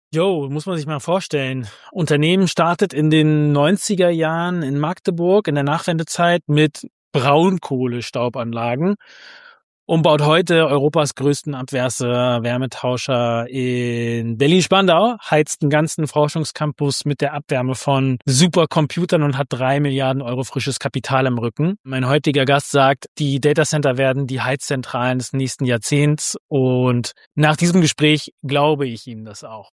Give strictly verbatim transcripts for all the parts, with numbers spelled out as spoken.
Jo, muss man sich mal vorstellen. Unternehmen startet in den neunziger Jahren in Magdeburg in der Nachwendezeit mit Braunkohlestaubanlagen und baut heute Europas größten Abwärme-Wärmetauscher in Berlin-Spandau, heizt den ganzen Forschungscampus mit der Abwärme von Supercomputern und hat drei Milliarden Euro frisches Kapital im Rücken. Mein heutiger Gast sagt, die Datacenter werden die Heizzentralen des nächsten Jahrzehnts, und nach diesem Gespräch glaube ich ihm das auch.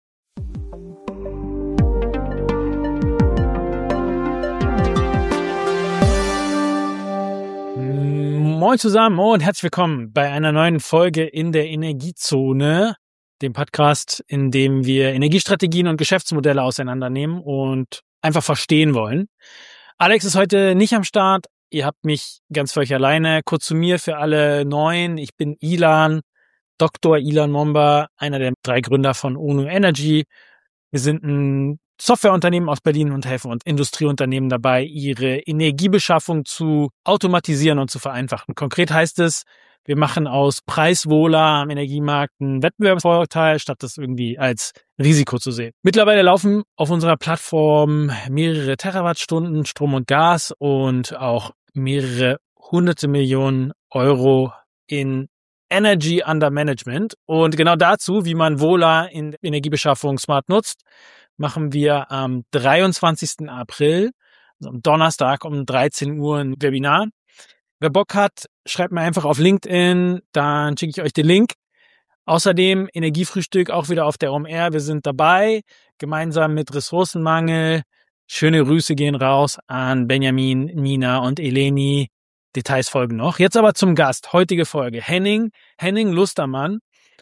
Moin zusammen und herzlich willkommen bei einer neuen Folge in der Energiezone, dem Podcast, in dem wir Energiestrategien und Geschäftsmodelle auseinandernehmen und einfach verstehen wollen. Alex ist heute nicht am Start. Ihr habt mich ganz für euch alleine. Kurz zu mir für alle Neuen. Ich bin Ilan, Doktor Ilan Momba, einer der drei Gründer von UNO Energy. Wir sind ein Softwareunternehmen aus Berlin und helfen und Industrieunternehmen dabei, ihre Energiebeschaffung zu automatisieren und zu vereinfachen. Konkret heißt es, wir machen aus Preiswohler am Energiemarkt einen Wettbewerbsvorteil, statt das irgendwie als Risiko zu sehen. Mittlerweile laufen auf unserer Plattform mehrere Terawattstunden Strom und Gas und auch mehrere hunderte Millionen Euro in Energy under Management. Und genau dazu, wie man Wohler in Energiebeschaffung smart nutzt, machen wir am dreiundzwanzigsten April, also am Donnerstag um dreizehn Uhr ein Webinar. Wer Bock hat, schreibt mir einfach auf LinkedIn, dann schicke ich euch den Link. Außerdem Energiefrühstück auch wieder auf der O M R. Wir sind dabei, gemeinsam mit Ressourcenmangel. Schöne Grüße gehen raus an Benjamin, Nina und Eleni. Details folgen noch. Jetzt aber zum Gast. Heutige Folge. Henning, Henning Lustermann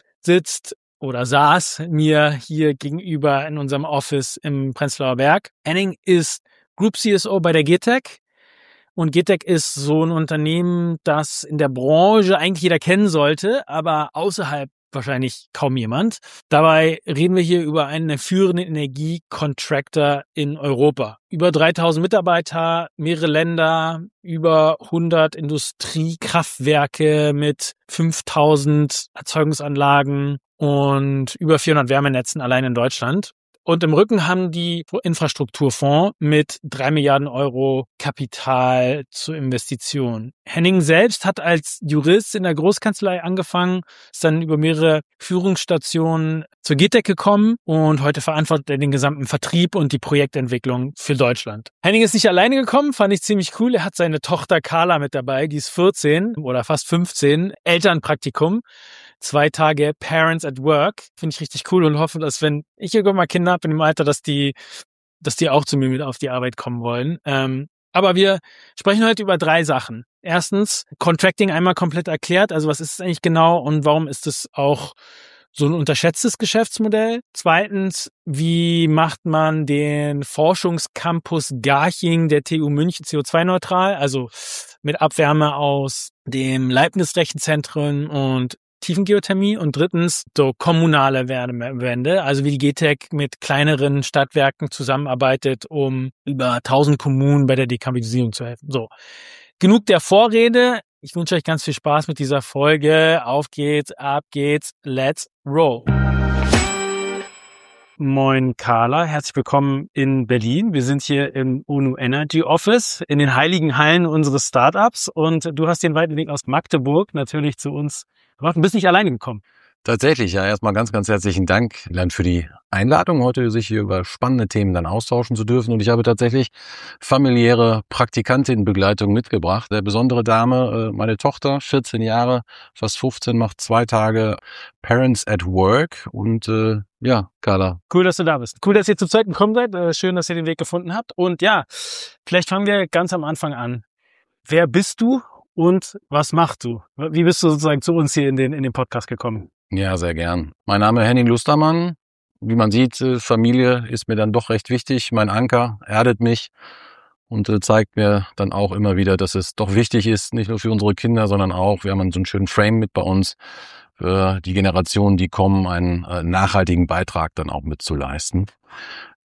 sitzt oder saß mir hier gegenüber in unserem Office im Prenzlauer Berg. Henning ist Group C S O bei der G T E C. Und G T E C ist so ein Unternehmen, das in der Branche eigentlich jeder kennen sollte, aber außerhalb wahrscheinlich kaum jemand. Dabei reden wir hier über einen der führenden Energiecontractor in Europa. Über dreitausend Mitarbeiter, mehrere Länder, über hundert Industriekraftwerke mit fünftausend Erzeugungsanlagen und über vierhundert Wärmenetzen allein in Deutschland. Und im Rücken haben die Infrastrukturfonds mit drei Milliarden Euro Kapital zur Investition. Henning selbst hat als Jurist in der Großkanzlei angefangen, ist dann über mehrere Führungsstationen zur G T E C gekommen und heute verantwortet er den gesamten Vertrieb und die Projektentwicklung für Deutschland. Henning ist nicht alleine gekommen, fand ich ziemlich cool. Er hat seine Tochter Carla mit dabei, die ist vierzehn oder fast fünfzehn, Elternpraktikum. Zwei Tage Parents at Work. Finde ich richtig cool und hoffe, dass, wenn ich irgendwann mal Kinder habe in dem Alter, dass die, dass die auch zu mir mit auf die Arbeit kommen wollen. Ähm, aber wir sprechen heute über drei Sachen. Erstens, Contracting einmal komplett erklärt. Also was ist es eigentlich genau und warum ist es auch so ein unterschätztes Geschäftsmodell? Zweitens, wie macht man den Forschungscampus Garching der T U München C O zwei neutral? Also mit Abwärme aus dem Leibniz-Rechenzentrum und Tiefengeothermie. Und drittens so kommunale Wärmewende, also wie die G T E C mit kleineren Stadtwerken zusammenarbeitet, um über tausend Kommunen bei der Dekarbonisierung zu helfen. So, genug der Vorrede. Ich wünsche euch ganz viel Spaß mit dieser Folge. Auf geht's, ab geht's, let's roll. Moin Carla, herzlich willkommen in Berlin. Wir sind hier im UNO Energy Office, in den heiligen Hallen unseres Startups, und du hast den weiten Weg aus Magdeburg natürlich zu uns gemacht. Du bist nicht alleine gekommen. Tatsächlich, ja. Erstmal ganz, ganz herzlichen Dank, Lan, für die Einladung, heute sich hier über spannende Themen dann austauschen zu dürfen. Und ich habe tatsächlich familiäre Praktikantinnenbegleitung mitgebracht. Eine besondere Dame, meine Tochter, vierzehn Jahre, fast fünfzehn, macht zwei Tage Parents at Work. Und äh, ja, Carla. Cool, dass du da bist. Cool, dass ihr zu zweit gekommen seid. Schön, dass ihr den Weg gefunden habt. Und ja, vielleicht fangen wir ganz am Anfang an. Wer bist du und was machst du? Wie bist du sozusagen zu uns hier in den, in den Podcast gekommen? Ja, sehr gern. Mein Name ist Henning Lustermann. Wie man sieht, Familie ist mir dann doch recht wichtig. Mein Anker erdet mich und zeigt mir dann auch immer wieder, dass es doch wichtig ist, nicht nur für unsere Kinder, sondern auch, wir haben so einen schönen Frame mit bei uns, für die Generationen, die kommen, einen nachhaltigen Beitrag dann auch mitzuleisten.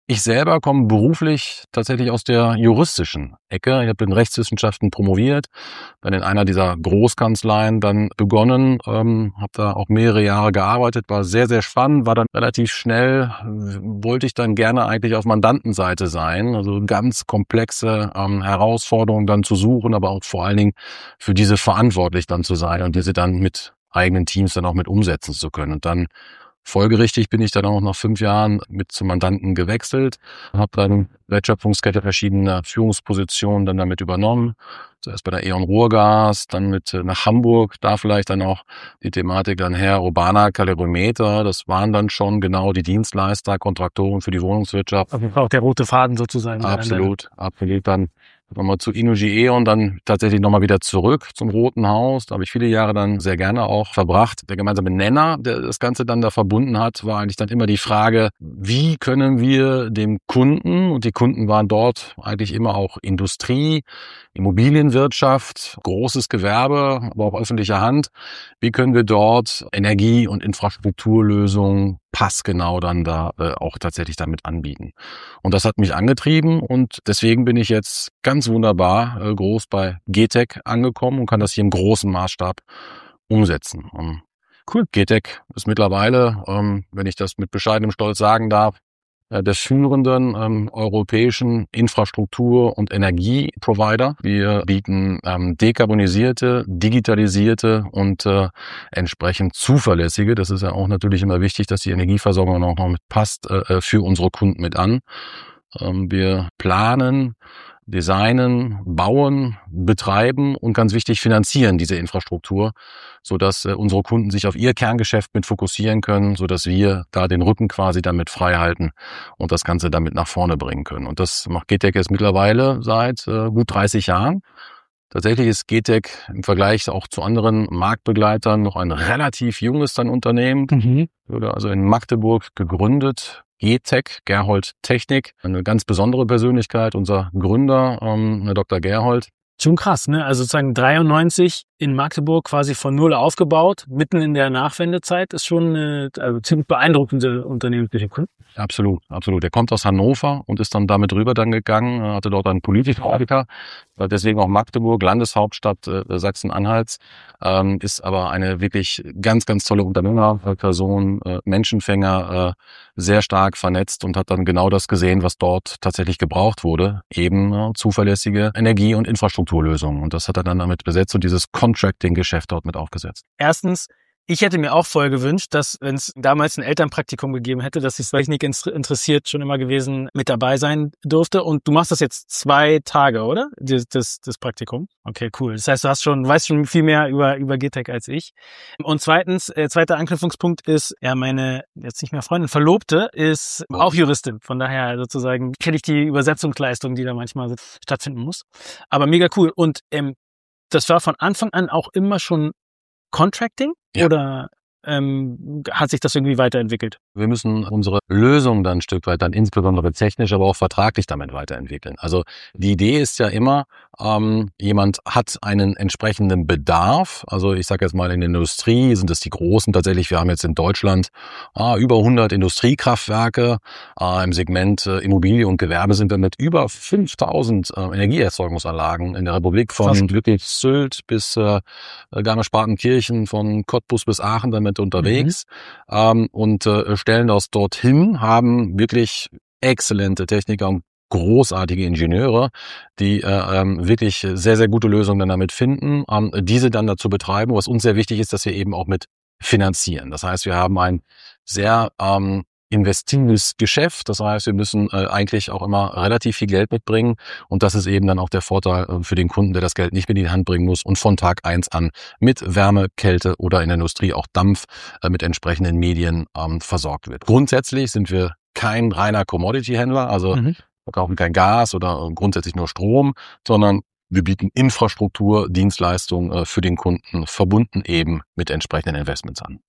Ich selber komme beruflich tatsächlich aus der juristischen Ecke. Ich habe in Rechtswissenschaften promoviert, dann in einer dieser Großkanzleien dann begonnen, ähm, habe da auch mehrere Jahre gearbeitet, war sehr, sehr spannend, war dann relativ schnell, wollte ich dann gerne eigentlich auf Mandantenseite sein, also ganz komplexe ähm, Herausforderungen dann zu suchen, aber auch vor allen Dingen für diese verantwortlich dann zu sein und diese dann mit eigenen Teams dann auch mit umsetzen zu können. Und dann folgerichtig bin ich dann auch nach fünf Jahren mit zum Mandanten gewechselt, habe dann Wertschöpfungskette verschiedener Führungspositionen dann damit übernommen. Zuerst bei der E.ON Ruhrgas, dann mit nach Hamburg, da vielleicht dann auch die Thematik dann her, Urbana, Calorimeter, das waren dann schon genau die Dienstleister, Kontraktoren für die Wohnungswirtschaft. Also auch der rote Faden sozusagen. Absolut, absolut. Dann nochmal zu Innogy E.ON, dann tatsächlich nochmal wieder zurück zum Roten Haus. Da habe ich viele Jahre dann sehr gerne auch verbracht. Der gemeinsame Nenner, der das Ganze dann da verbunden hat, war eigentlich dann immer die Frage, wie können wir dem Kunden, und die Kunden waren dort eigentlich immer auch Industrie, Immobilienwirtschaft, großes Gewerbe, aber auch öffentliche Hand, wie können wir dort Energie- und Infrastrukturlösungen passgenau dann da äh, auch tatsächlich damit anbieten. Und das hat mich angetrieben und deswegen bin ich jetzt ganz wunderbar äh, groß bei Getec angekommen und kann das hier im großen Maßstab umsetzen. Um, cool. Getec ist mittlerweile, ähm, wenn ich das mit bescheidenem Stolz sagen darf, äh, der führenden ähm, europäischen Infrastruktur- und Energieprovider. Wir bieten ähm, dekarbonisierte, digitalisierte und äh, entsprechend zuverlässige, das ist ja auch natürlich immer wichtig, dass die Energieversorgung auch noch mit passt, äh, für unsere Kunden mit an. Ähm, wir planen, designen, bauen, betreiben und ganz wichtig finanzieren diese Infrastruktur, sodass äh, unsere Kunden sich auf ihr Kerngeschäft mit fokussieren können, sodass wir da den Rücken quasi damit frei halten und das Ganze damit nach vorne bringen können. Und das macht Getec jetzt mittlerweile seit äh, gut dreißig Jahren. Tatsächlich ist Getec im Vergleich auch zu anderen Marktbegleitern noch ein relativ junges dann Unternehmen. Mhm. Wurde also in Magdeburg gegründet. Getec, Gerhold Technik, eine ganz besondere Persönlichkeit, unser Gründer, ähm, Doktor Gerhold. Schon krass, ne? Also sozusagen dreiundneunzig in Magdeburg quasi von null aufgebaut, mitten in der Nachwendezeit, ist schon eine also ziemlich beeindruckende Unternehmensgeschichte. Absolut, absolut. Er kommt aus Hannover und ist dann damit rüber dann gegangen, hatte dort einen Politiker, deswegen auch Magdeburg, Landeshauptstadt äh, Sachsen-Anhalts, ähm, ist aber eine wirklich ganz, ganz tolle Unternehmerperson, äh, Menschenfänger, äh, sehr stark vernetzt und hat dann genau das gesehen, was dort tatsächlich gebraucht wurde, eben äh, zuverlässige Energie- und Infrastrukturlösungen. Und das hat er dann damit besetzt und dieses Contracting-Geschäft dort mit aufgesetzt. Erstens, ich hätte mir auch voll gewünscht, dass, wenn es damals ein Elternpraktikum gegeben hätte, dass ich, weil ich nicht interessiert schon immer gewesen, mit dabei sein durfte. Und du machst das jetzt zwei Tage, oder? Das, das, das Praktikum. Okay, cool. Das heißt, du hast schon, weißt schon viel mehr über, über Getec als ich. Und zweitens, äh, zweiter Anknüpfungspunkt ist, ja, meine, jetzt nicht mehr Freundin, Verlobte ist auch Juristin. Von daher sozusagen kenne ich die Übersetzungsleistung, die da manchmal stattfinden muss. Aber mega cool. Und ähm, das war von Anfang an auch immer schon Contracting? Ja. Oder ähm, hat sich das irgendwie weiterentwickelt? Wir müssen unsere Lösung dann ein Stück weit dann insbesondere technisch, aber auch vertraglich damit weiterentwickeln. Also die Idee ist ja immer, ähm, jemand hat einen entsprechenden Bedarf. Also ich sage jetzt mal in der Industrie sind es die großen tatsächlich. Wir haben jetzt in Deutschland ah, über hundert Industriekraftwerke. Ah, im Segment äh, Immobilie und Gewerbe sind wir mit über fünftausend äh, Energieerzeugungsanlagen in der Republik von Fast. wirklich Sylt bis äh, Garmisch-Partenkirchen, von Cottbus bis Aachen damit unterwegs. Mhm. Ähm, und äh, stellen das dorthin, haben wirklich exzellente Techniker und großartige Ingenieure, die äh, ähm, wirklich sehr, sehr gute Lösungen dann damit finden, ähm, diese dann dazu betreiben. Was uns sehr wichtig ist, dass wir eben auch mit finanzieren. Das heißt, wir haben ein sehr ähm, investives Geschäft. Das heißt, wir müssen äh, eigentlich auch immer relativ viel Geld mitbringen. Und das ist eben dann auch der Vorteil äh, für den Kunden, der das Geld nicht mit in die Hand bringen muss und von Tag eins an mit Wärme, Kälte oder in der Industrie auch Dampf äh, mit entsprechenden Medien ähm, versorgt wird. Grundsätzlich sind wir kein reiner Commodity-Händler, also mhm. wir kaufen kein Gas oder äh, grundsätzlich nur Strom, sondern wir bieten Infrastruktur, Dienstleistungen äh, für den Kunden, verbunden eben mit entsprechenden Investments an.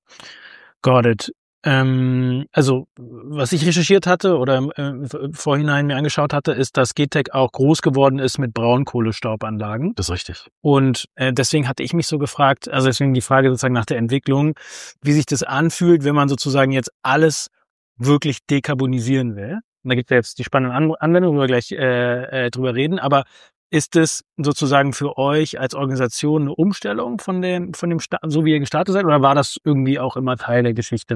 Got it. Ähm, also, was ich recherchiert hatte oder äh, im Vorhinein mir angeschaut hatte, ist, dass Getec auch groß geworden ist mit Braunkohlestaubanlagen. Das ist richtig. Und äh, deswegen hatte ich mich so gefragt, also deswegen die Frage sozusagen nach der Entwicklung, wie sich das anfühlt, wenn man sozusagen jetzt alles wirklich dekarbonisieren will, und da gibt es ja jetzt die spannenden Anwendungen, wo wir gleich äh, äh, drüber reden, aber ist es sozusagen für euch als Organisation eine Umstellung von dem, von dem Sta- so wie ihr gestartet seid, oder war das irgendwie auch immer Teil der Geschichte?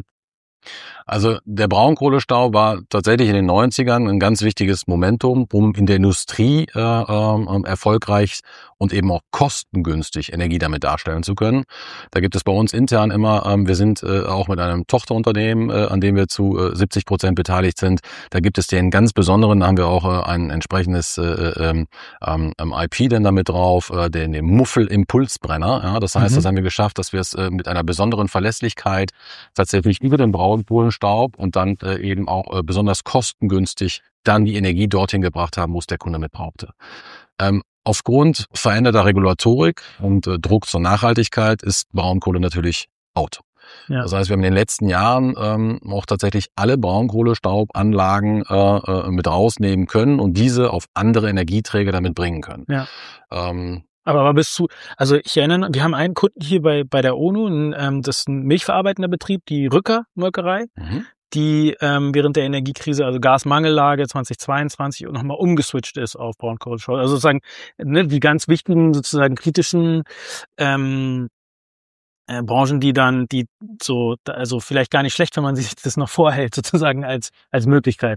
Also der Braunkohlestau war tatsächlich in den neunzigern ein ganz wichtiges Momentum, um in der Industrie äh, äh, erfolgreich und eben auch kostengünstig Energie damit darstellen zu können. Da gibt es bei uns intern immer, ähm, wir sind äh, auch mit einem Tochterunternehmen, äh, an dem wir zu äh, siebzig Prozent beteiligt sind. Da gibt es den ganz besonderen, da haben wir auch äh, ein entsprechendes äh, ähm, ähm, I P dann damit drauf, äh, den, den Muffel-Impulsbrenner. Ja, das heißt, mhm. das haben wir geschafft, dass wir es äh, mit einer besonderen Verlässlichkeit tatsächlich über den Braunkohlenstaub und dann äh, eben auch äh, besonders kostengünstig dann die Energie dorthin gebracht haben, wo es der Kunde mit brauchte. Ähm, aufgrund veränderter Regulatorik und äh, Druck zur Nachhaltigkeit ist Braunkohle natürlich out. Ja. Das heißt, wir haben in den letzten Jahren ähm, auch tatsächlich alle Braunkohlestaubanlagen äh, äh, mit rausnehmen können und diese auf andere Energieträger damit bringen können. Ja. Ähm, Aber, aber bist du, also ich erinnere, wir haben einen Kunden hier bei bei der O N U, ein, ähm, das ist ein milchverarbeitender Betrieb, die Rücker Molkerei, mhm. die ähm, während der Energiekrise, also Gasmangellage zweitausendzweiundzwanzig, nochmal umgeswitcht ist auf Braunkohlestau. Also sozusagen ne, die ganz wichtigen, sozusagen kritischen ähm, äh, Branchen, die dann, die so, also vielleicht gar nicht schlecht, wenn man sich das noch vorhält, sozusagen als als Möglichkeit.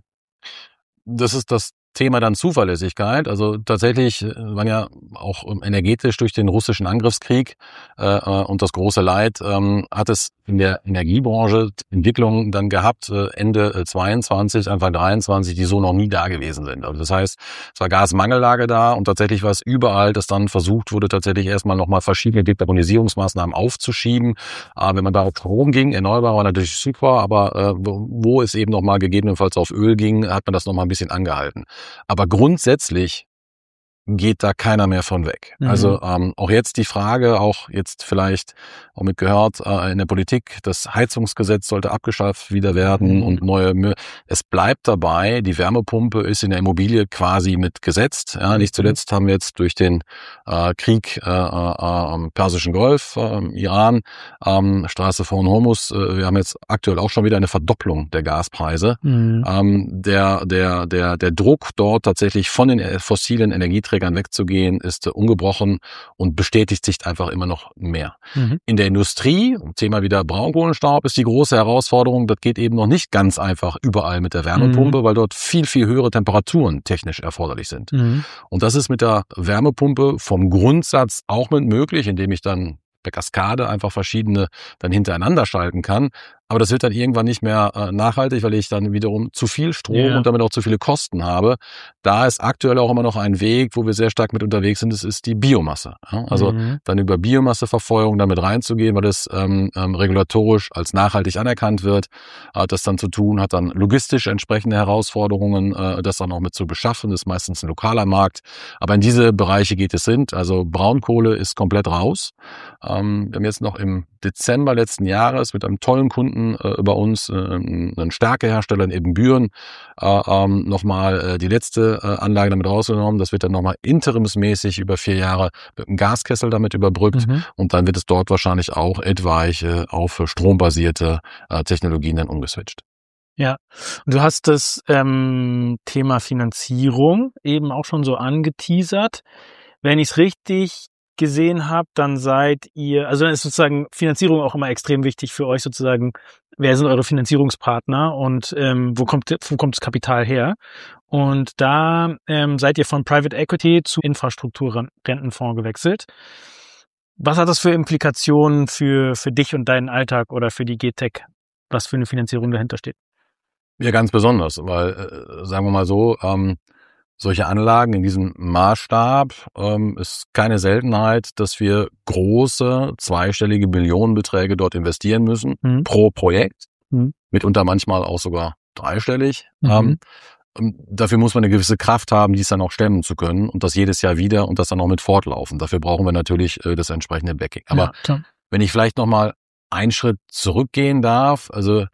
Das ist das Thema dann Zuverlässigkeit. Also tatsächlich waren ja auch energetisch durch den russischen Angriffskrieg äh, und das große Leid ähm, hat es in der Energiebranche Entwicklungen dann gehabt, äh, Ende zweiundzwanzig, Anfang dreiundzwanzig, die so noch nie da gewesen sind. Also das heißt, es war Gasmangellage da und tatsächlich war es überall, dass dann versucht wurde, tatsächlich erstmal nochmal verschiedene Dekarbonisierungsmaßnahmen aufzuschieben. Äh, wenn man da auf Strom ging, erneuerbar war natürlich super, aber äh, wo es eben nochmal gegebenenfalls auf Öl ging, hat man das nochmal ein bisschen angehalten. Aber grundsätzlich geht da keiner mehr von weg. Mhm. Also ähm, auch jetzt die Frage, auch jetzt vielleicht auch mitgehört äh, in der Politik, das Heizungsgesetz sollte abgeschafft wieder werden mhm. und neue. Es bleibt dabei, die Wärmepumpe ist in der Immobilie quasi mitgesetzt. Ja, nicht zuletzt haben wir jetzt durch den äh, Krieg äh, äh, im Persischen Golf, äh, Iran, ähm, Straße von Hormuz, äh, wir haben jetzt aktuell auch schon wieder eine Verdopplung der Gaspreise. Mhm. Ähm, der der der der Druck dort tatsächlich von den fossilen Energieträgern wegzugehen, ist ungebrochen und bestätigt sich einfach immer noch mehr. Mhm. In der Industrie, Thema wieder Braunkohlenstaub, ist die große Herausforderung, das geht eben noch nicht ganz einfach überall mit der Wärmepumpe, mhm. weil dort viel, viel höhere Temperaturen technisch erforderlich sind. Mhm. Und das ist mit der Wärmepumpe vom Grundsatz auch mit möglich, indem ich dann per Kaskade einfach verschiedene dann hintereinander schalten kann. Aber das wird dann irgendwann nicht mehr äh, nachhaltig, weil ich dann wiederum zu viel Strom yeah. und damit auch zu viele Kosten habe. Da ist aktuell auch immer noch ein Weg, wo wir sehr stark mit unterwegs sind, das ist die Biomasse. Ja? Also mhm. dann über Biomasseverfeuerung damit reinzugehen, weil das ähm, ähm, regulatorisch als nachhaltig anerkannt wird, hat das dann zu tun, hat dann logistisch entsprechende Herausforderungen, äh, das dann auch mit zu beschaffen, das ist meistens ein lokaler Markt. Aber in diese Bereiche geht es hin. Also Braunkohle ist komplett raus. Ähm, wir haben jetzt noch im Dezember letzten Jahres mit einem tollen Kunden äh, bei uns, äh, einen Stärkehersteller in Ebenbüren, äh, ähm, nochmal äh, die letzte äh, Anlage damit rausgenommen. Das wird dann nochmal interimsmäßig über vier Jahre mit einem Gaskessel damit überbrückt mhm. und dann wird es dort wahrscheinlich auch etwaig äh, auf strombasierte äh, Technologien dann umgeswitcht. Ja, und du hast das ähm, Thema Finanzierung eben auch schon so angeteasert. Wenn ich es richtig gesehen habe, dann seid ihr, also dann ist sozusagen Finanzierung auch immer extrem wichtig für euch sozusagen. Wer sind eure Finanzierungspartner und ähm, wo kommt wo kommt das Kapital her? Und da ähm, seid ihr von Private Equity zu Infrastrukturrentenfonds gewechselt. Was hat das für Implikationen für für dich und deinen Alltag oder für die G T E C, was für eine Finanzierung dahinter steht? Ja, ganz besonders, weil äh, sagen wir mal so, ähm, solche Anlagen in diesem Maßstab ähm, ist keine Seltenheit, dass wir große zweistellige Millionenbeträge dort investieren müssen mhm. pro Projekt, mhm. mitunter manchmal auch sogar dreistellig. Mhm. Ähm, dafür muss man eine gewisse Kraft haben, dies dann auch stemmen zu können und das jedes Jahr wieder und das dann auch mit fortlaufen. Dafür brauchen wir natürlich äh, das entsprechende Backing. Aber ja, wenn ich vielleicht noch mal einen Schritt zurückgehen darf, also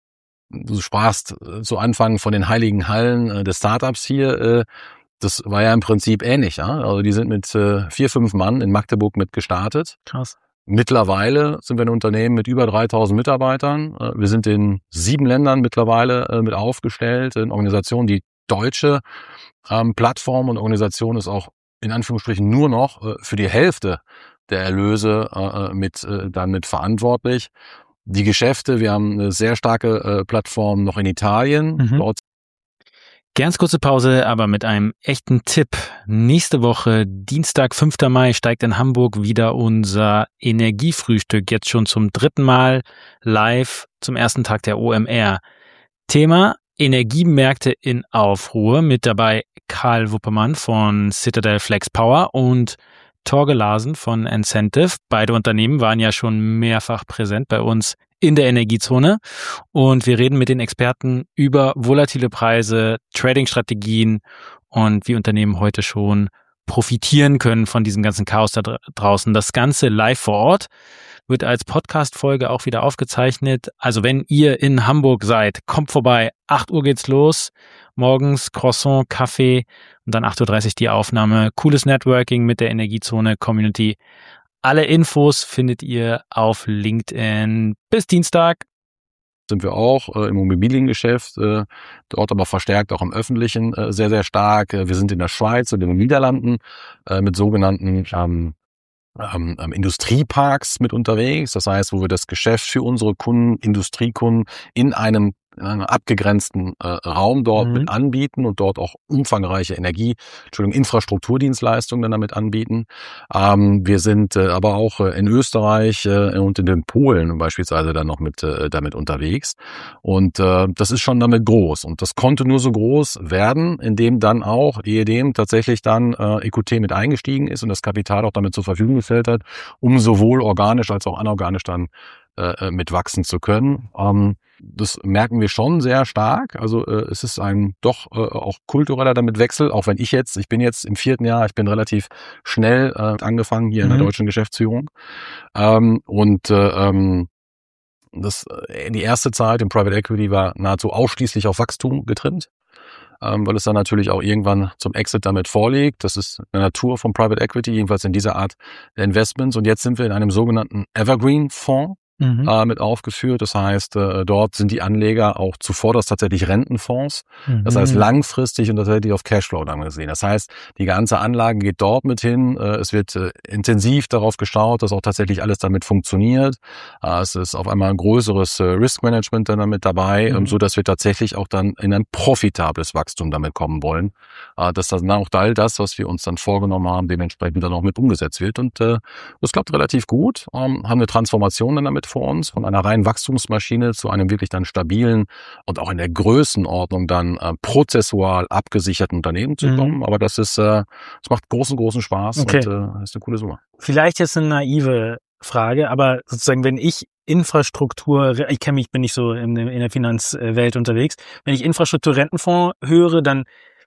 du sprachst zu Anfang von den heiligen Hallen äh, des Startups hier. Äh, das war ja im Prinzip ähnlich. Ja? Also die sind mit äh, vier, fünf Mann in Magdeburg mit gestartet. Krass. Mittlerweile sind wir ein Unternehmen mit über dreitausend Mitarbeitern. Wir sind in sieben Ländern mittlerweile mit aufgestellt. Eine Organisation, die deutsche ähm, Plattform und Organisation ist auch in Anführungsstrichen nur noch äh, für die Hälfte der Erlöse äh, mit äh, dann mit verantwortlich. Die Geschäfte, wir haben eine sehr starke äh, Plattform noch in Italien. Mhm. Dort Ganz kurze Pause, aber mit einem echten Tipp. Nächste Woche, Dienstag, fünfter Mai, steigt in Hamburg wieder unser Energiefrühstück. Jetzt schon zum dritten Mal live zum ersten Tag der O M R. Thema Energiemärkte in Aufruhr. Mit dabei Karl Wuppermann von Citadel Flex Power und Torge Larsen von Incentive. Beide Unternehmen waren ja schon mehrfach präsent bei uns in der Energiezone und wir reden mit den Experten über volatile Preise, Trading-Strategien und wie Unternehmen heute schon profitieren können von diesem ganzen Chaos da draußen. Das Ganze live vor Ort wird als Podcast-Folge auch wieder aufgezeichnet. Also wenn ihr in Hamburg seid, kommt vorbei. acht Uhr geht's los. Morgens Croissant, Kaffee und dann acht Uhr dreißig die Aufnahme. Cooles Networking mit der Energiezone-Community. Alle Infos findet ihr auf LinkedIn. Bis Dienstag. Sind wir auch äh, im Immobiliengeschäft, äh, dort aber verstärkt auch im Öffentlichen äh, sehr, sehr stark. Wir sind in der Schweiz und in den Niederlanden äh, mit sogenannten ähm, ähm, Industrieparks mit unterwegs. Das heißt, wo wir das Geschäft für unsere Kunden, Industriekunden in einem in einem abgegrenzten äh, Raum dort Mhm. mit anbieten und dort auch umfangreiche Energie, Entschuldigung, Infrastrukturdienstleistungen dann damit anbieten. Ähm, wir sind äh, aber auch äh, in Österreich äh, und in den Polen beispielsweise dann noch mit äh, damit unterwegs. Und äh, das ist schon damit groß. Und das konnte nur so groß werden, indem dann auch ehedem tatsächlich dann äh, E Q T mit eingestiegen ist und das Kapital auch damit zur Verfügung gestellt hat, um sowohl organisch als auch anorganisch dann äh, mit wachsen zu können. Ähm, Das merken wir schon sehr stark. Also äh, es ist ein doch äh, auch kultureller damit Wechsel, auch wenn ich jetzt, ich bin jetzt im vierten Jahr, ich bin relativ schnell äh, angefangen hier Mhm. in der deutschen Geschäftsführung. Ähm, und äh, ähm, das, äh, die erste Zeit im Private Equity war nahezu ausschließlich auf Wachstum getrimmt, ähm, weil es dann natürlich auch irgendwann zum Exit damit vorliegt. Das ist eine Natur von Private Equity, jedenfalls in dieser Art der Investments. Und jetzt sind wir in einem sogenannten Evergreen-Fonds Mhm. äh, mit aufgeführt. Das heißt, äh, dort sind die Anleger auch zuvorderst tatsächlich Rentenfonds. Das heißt, Mhm. langfristig und tatsächlich auf Cashflow dann gesehen. Das heißt, die ganze Anlage geht dort mit hin. Äh, es wird äh, intensiv darauf geschaut, dass auch tatsächlich alles damit funktioniert. Äh, es ist auf einmal ein größeres äh, Risk-Management dann damit dabei, Mhm. ähm, so dass wir tatsächlich auch dann in ein profitables Wachstum damit kommen wollen. Äh, dass dann auch all das, was wir uns dann vorgenommen haben, dementsprechend dann auch mit umgesetzt wird. Und äh, das klappt relativ gut. Ähm, haben eine Transformation dann damit vor uns, von einer reinen Wachstumsmaschine zu einem wirklich dann stabilen und auch in der Größenordnung dann äh, prozessual abgesicherten Unternehmen zu Mhm. kommen. Aber das ist, äh, das macht großen, großen Spaß Okay. und äh, ist eine coole Summe. Vielleicht jetzt eine naive Frage, aber sozusagen, wenn ich Infrastruktur, ich kenne mich, bin nicht so in, in der Finanzwelt unterwegs, wenn ich Infrastruktur-Rentenfonds höre, dann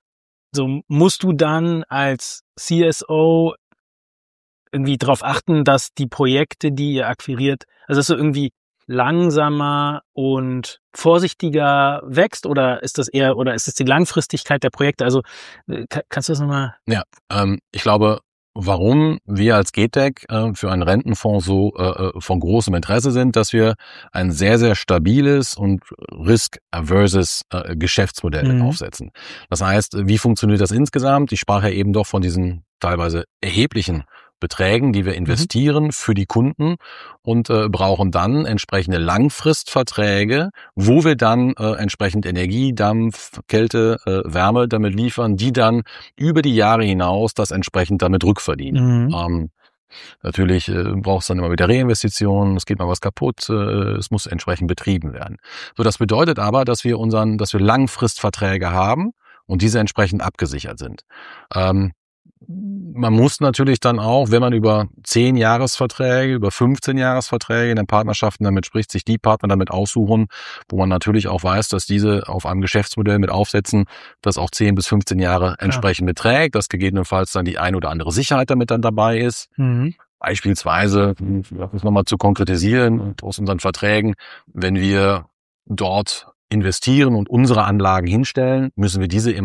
so musst du dann als C S O irgendwie darauf achten, dass die Projekte, die ihr akquiriert, also dass so irgendwie langsamer und vorsichtiger wächst, oder ist das eher, oder ist es die Langfristigkeit der Projekte? Also äh, ka- kannst du das nochmal? Ja, ähm, ich glaube, warum wir als G T E C äh, für einen Rentenfonds so äh, von großem Interesse sind, dass wir ein sehr, sehr stabiles und risk-averses äh, Geschäftsmodell Mhm. aufsetzen. Das heißt, wie funktioniert das insgesamt? Ich sprach ja eben doch von diesen teilweise erheblichen Beträgen, die wir investieren für die Kunden und äh, brauchen dann entsprechende Langfristverträge, wo wir dann äh, entsprechend Energie, Dampf, Kälte, äh, Wärme damit liefern, die dann über die Jahre hinaus das entsprechend damit rückverdienen. Mhm. Ähm, natürlich äh, braucht es dann immer wieder Reinvestitionen, es geht mal was kaputt, äh, es muss entsprechend betrieben werden. So, das bedeutet aber, dass wir unseren, dass wir Langfristverträge haben und diese entsprechend abgesichert sind. Ähm, Man muss natürlich dann auch, wenn man über zehn Jahresverträge, über fünfzehn Jahresverträge in den Partnerschaften damit spricht, sich die Partner damit aussuchen, wo man natürlich auch weiß, dass diese auf einem Geschäftsmodell mit aufsetzen, das auch zehn bis fünfzehn Jahre entsprechend beträgt, dass gegebenenfalls dann die ein oder andere Sicherheit damit dann dabei ist. Mhm. Beispielsweise, um das nochmal zu konkretisieren, aus unseren Verträgen, wenn wir dort investieren und unsere Anlagen hinstellen, müssen wir diese immer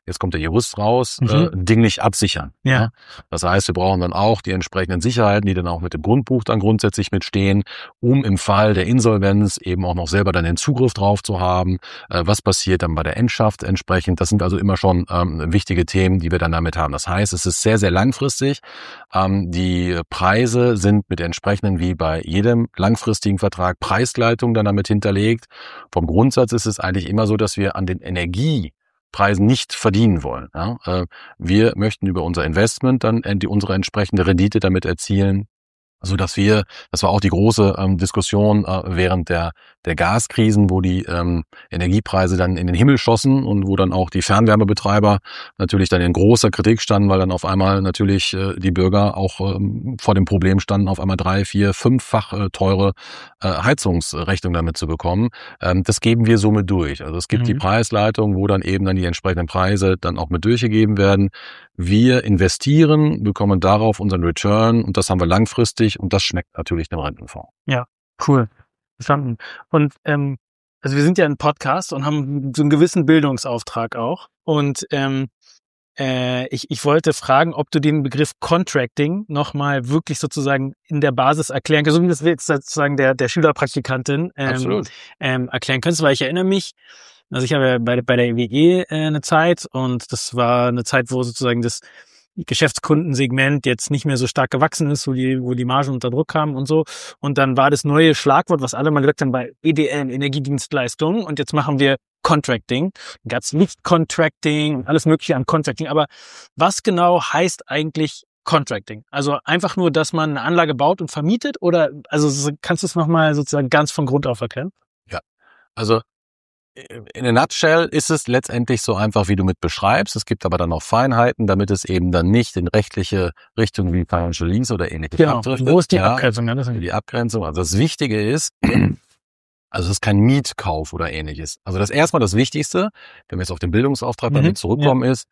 jetzt kommt der Jurist raus, Mhm. äh, dinglich absichern. Ja. Ja. Das heißt, wir brauchen dann auch die entsprechenden Sicherheiten, die dann auch mit dem Grundbuch dann grundsätzlich mitstehen, um im Fall der Insolvenz eben auch noch selber dann den Zugriff drauf zu haben. Äh, was passiert dann bei der Endschaft entsprechend? Das sind also immer schon ähm, wichtige Themen, die wir dann damit haben. Das heißt, es ist sehr, sehr langfristig. Ähm, die Preise sind mit entsprechenden, wie bei jedem langfristigen Vertrag, Preisleitungen dann damit hinterlegt. Vom Grundsatz ist es eigentlich immer so, dass wir an den Energie Preisen nicht verdienen wollen. Ja, äh, wir möchten über unser Investment dann die, unsere entsprechende Rendite damit erzielen, so dass wir, das war auch die große ähm, Diskussion äh, während der der Gaskrisen, wo die ähm, Energiepreise dann in den Himmel schossen und wo dann auch die Fernwärmebetreiber natürlich dann in großer Kritik standen, weil dann auf einmal natürlich äh, die Bürger auch ähm, vor dem Problem standen, auf einmal drei, vier, fünffach äh, teure äh, Heizungsrechnung damit zu bekommen. Ähm, das geben wir somit durch. Also es gibt Mhm. die Preisleitung, wo dann eben dann die entsprechenden Preise dann auch mit durchgegeben werden. Wir investieren, bekommen darauf unseren Return und das haben wir langfristig und das schmeckt natürlich dem Rentenfonds. Cool. Verstanden. Und ähm, also wir sind ja ein Podcast und haben so einen gewissen Bildungsauftrag auch. Und ähm, äh, ich, ich wollte fragen, ob du den Begriff Contracting nochmal wirklich sozusagen in der Basis erklären kannst, so wie das jetzt sozusagen der, der Schülerpraktikantin ähm, ähm, erklären könntest, weil ich erinnere mich, also ich habe ja bei, bei der E W G äh, eine Zeit und das war eine Zeit, wo sozusagen das Geschäftskundensegment jetzt nicht mehr so stark gewachsen ist, wo die, wo die Margen unter Druck kamen und so. Und dann war das neue Schlagwort, was alle mal gesagt haben, bei E D L, Energiedienstleistungen. Und jetzt machen wir Contracting. Dann gab's Nicht-Contracting, alles mögliche an Contracting. Aber was genau heißt eigentlich Contracting? Also einfach nur, dass man eine Anlage baut und vermietet? Oder, also kannst du es nochmal sozusagen ganz von Grund auf erklären? Ja, also in a nutshell ist es letztendlich so einfach, wie du mit beschreibst. Es gibt aber dann noch Feinheiten, damit es eben dann nicht in rechtliche Richtung wie Financial Lease oder ähnliches Genau. abdriftet. Wo ist die Ja, Abgrenzung? Ja, das ist die Abgrenzung. Also das Wichtige ist, also es ist kein Mietkauf oder ähnliches. Also das erstmal das Wichtigste, wenn wir jetzt auf den Bildungsauftrag Mhm, damit zurückkommen, ist,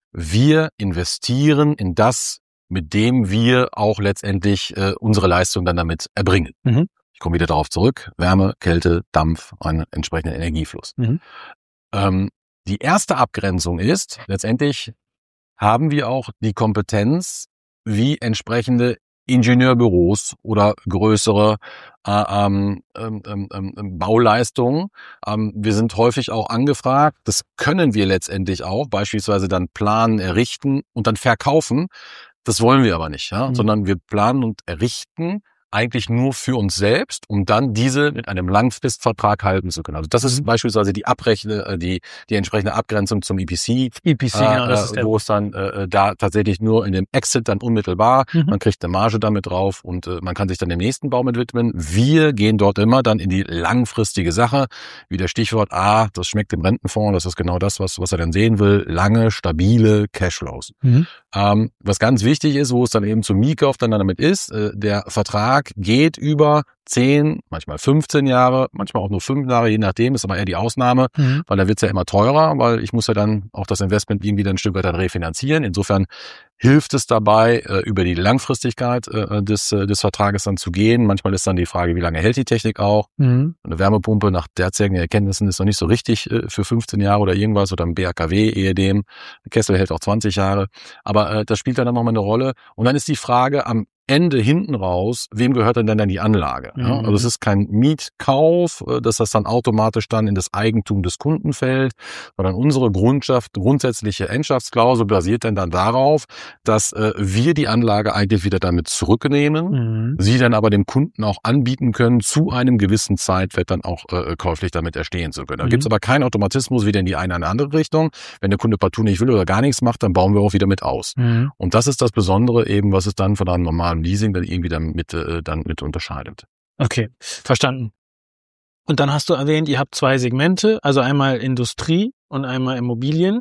wir investieren in das, mit dem wir auch letztendlich äh, unsere Leistung dann damit erbringen. Mhm. Ich komme wieder darauf zurück. Wärme, Kälte, Dampf, einen entsprechenden Energiefluss. Mhm. Ähm, die erste Abgrenzung ist, letztendlich haben wir auch die Kompetenz, wie entsprechende Ingenieurbüros oder größere äh, ähm, ähm, ähm, Bauleistungen. Ähm, wir sind häufig auch angefragt. Das können wir letztendlich auch, beispielsweise dann planen, errichten und dann verkaufen. Das wollen wir aber nicht, ja? Mhm. Sondern wir planen und errichten eigentlich nur für uns selbst, um dann diese mit einem Langfristvertrag halten zu können. Also das ist Mhm. beispielsweise die Abrechne, die die entsprechende Abgrenzung zum E P C, E P C, äh, genau, das ist der. wo es dann äh, da tatsächlich nur in dem Exit dann unmittelbar, Mhm. man kriegt eine Marge damit drauf und äh, man kann sich dann dem nächsten Bau mit widmen. Wir gehen dort immer dann in die langfristige Sache, wie der Stichwort A, das schmeckt dem Rentenfonds, das ist genau das, was was er dann sehen will, lange, stabile Cashflows. Mhm. Ähm, was ganz wichtig ist, wo es dann eben zum Mietkauf dann damit ist, äh, der Vertrag geht über zehn, manchmal fünfzehn Jahre, manchmal auch nur fünf Jahre, je nachdem, ist aber eher die Ausnahme, Mhm. weil da wird's ja immer teurer, weil ich muss ja dann auch das Investment irgendwie dann ein Stück weit dann refinanzieren. Insofern hilft es dabei, äh, über die Langfristigkeit äh, des, äh, des Vertrages dann zu gehen. Manchmal ist dann die Frage, wie lange hält die Technik auch? Mhm. Eine Wärmepumpe nach derzeitigen Erkenntnissen ist noch nicht so richtig äh, für fünfzehn Jahre oder irgendwas oder ein B A K W ehedem. Ein Kessel hält auch zwanzig Jahre. Aber äh, das spielt dann nochmal eine Rolle. Und dann ist die Frage am Ende hinten raus, wem gehört denn dann die Anlage? Ja? Mhm. Also es ist kein Mietkauf, äh, dass das dann automatisch dann in das Eigentum des Kunden fällt, sondern unsere Grundschaft, grundsätzliche Endschaftsklausel basiert dann, dann darauf, dass äh, wir die Anlage eigentlich wieder damit zurücknehmen, Mhm. sie dann aber dem Kunden auch anbieten können, zu einem gewissen Zeitwert dann auch äh, käuflich damit erstehen zu können. Da Mhm. gibt's aber keinen Automatismus wieder in die eine oder andere Richtung. Wenn der Kunde partout nicht will oder gar nichts macht, dann bauen wir auch wieder mit aus. Mhm. Und das ist das Besondere eben, was es dann von einem normalen Leasing dann irgendwie dann mit, äh, dann mit unterscheidet. Okay, verstanden. Und dann hast du erwähnt, ihr habt zwei Segmente, also einmal Industrie und einmal Immobilien.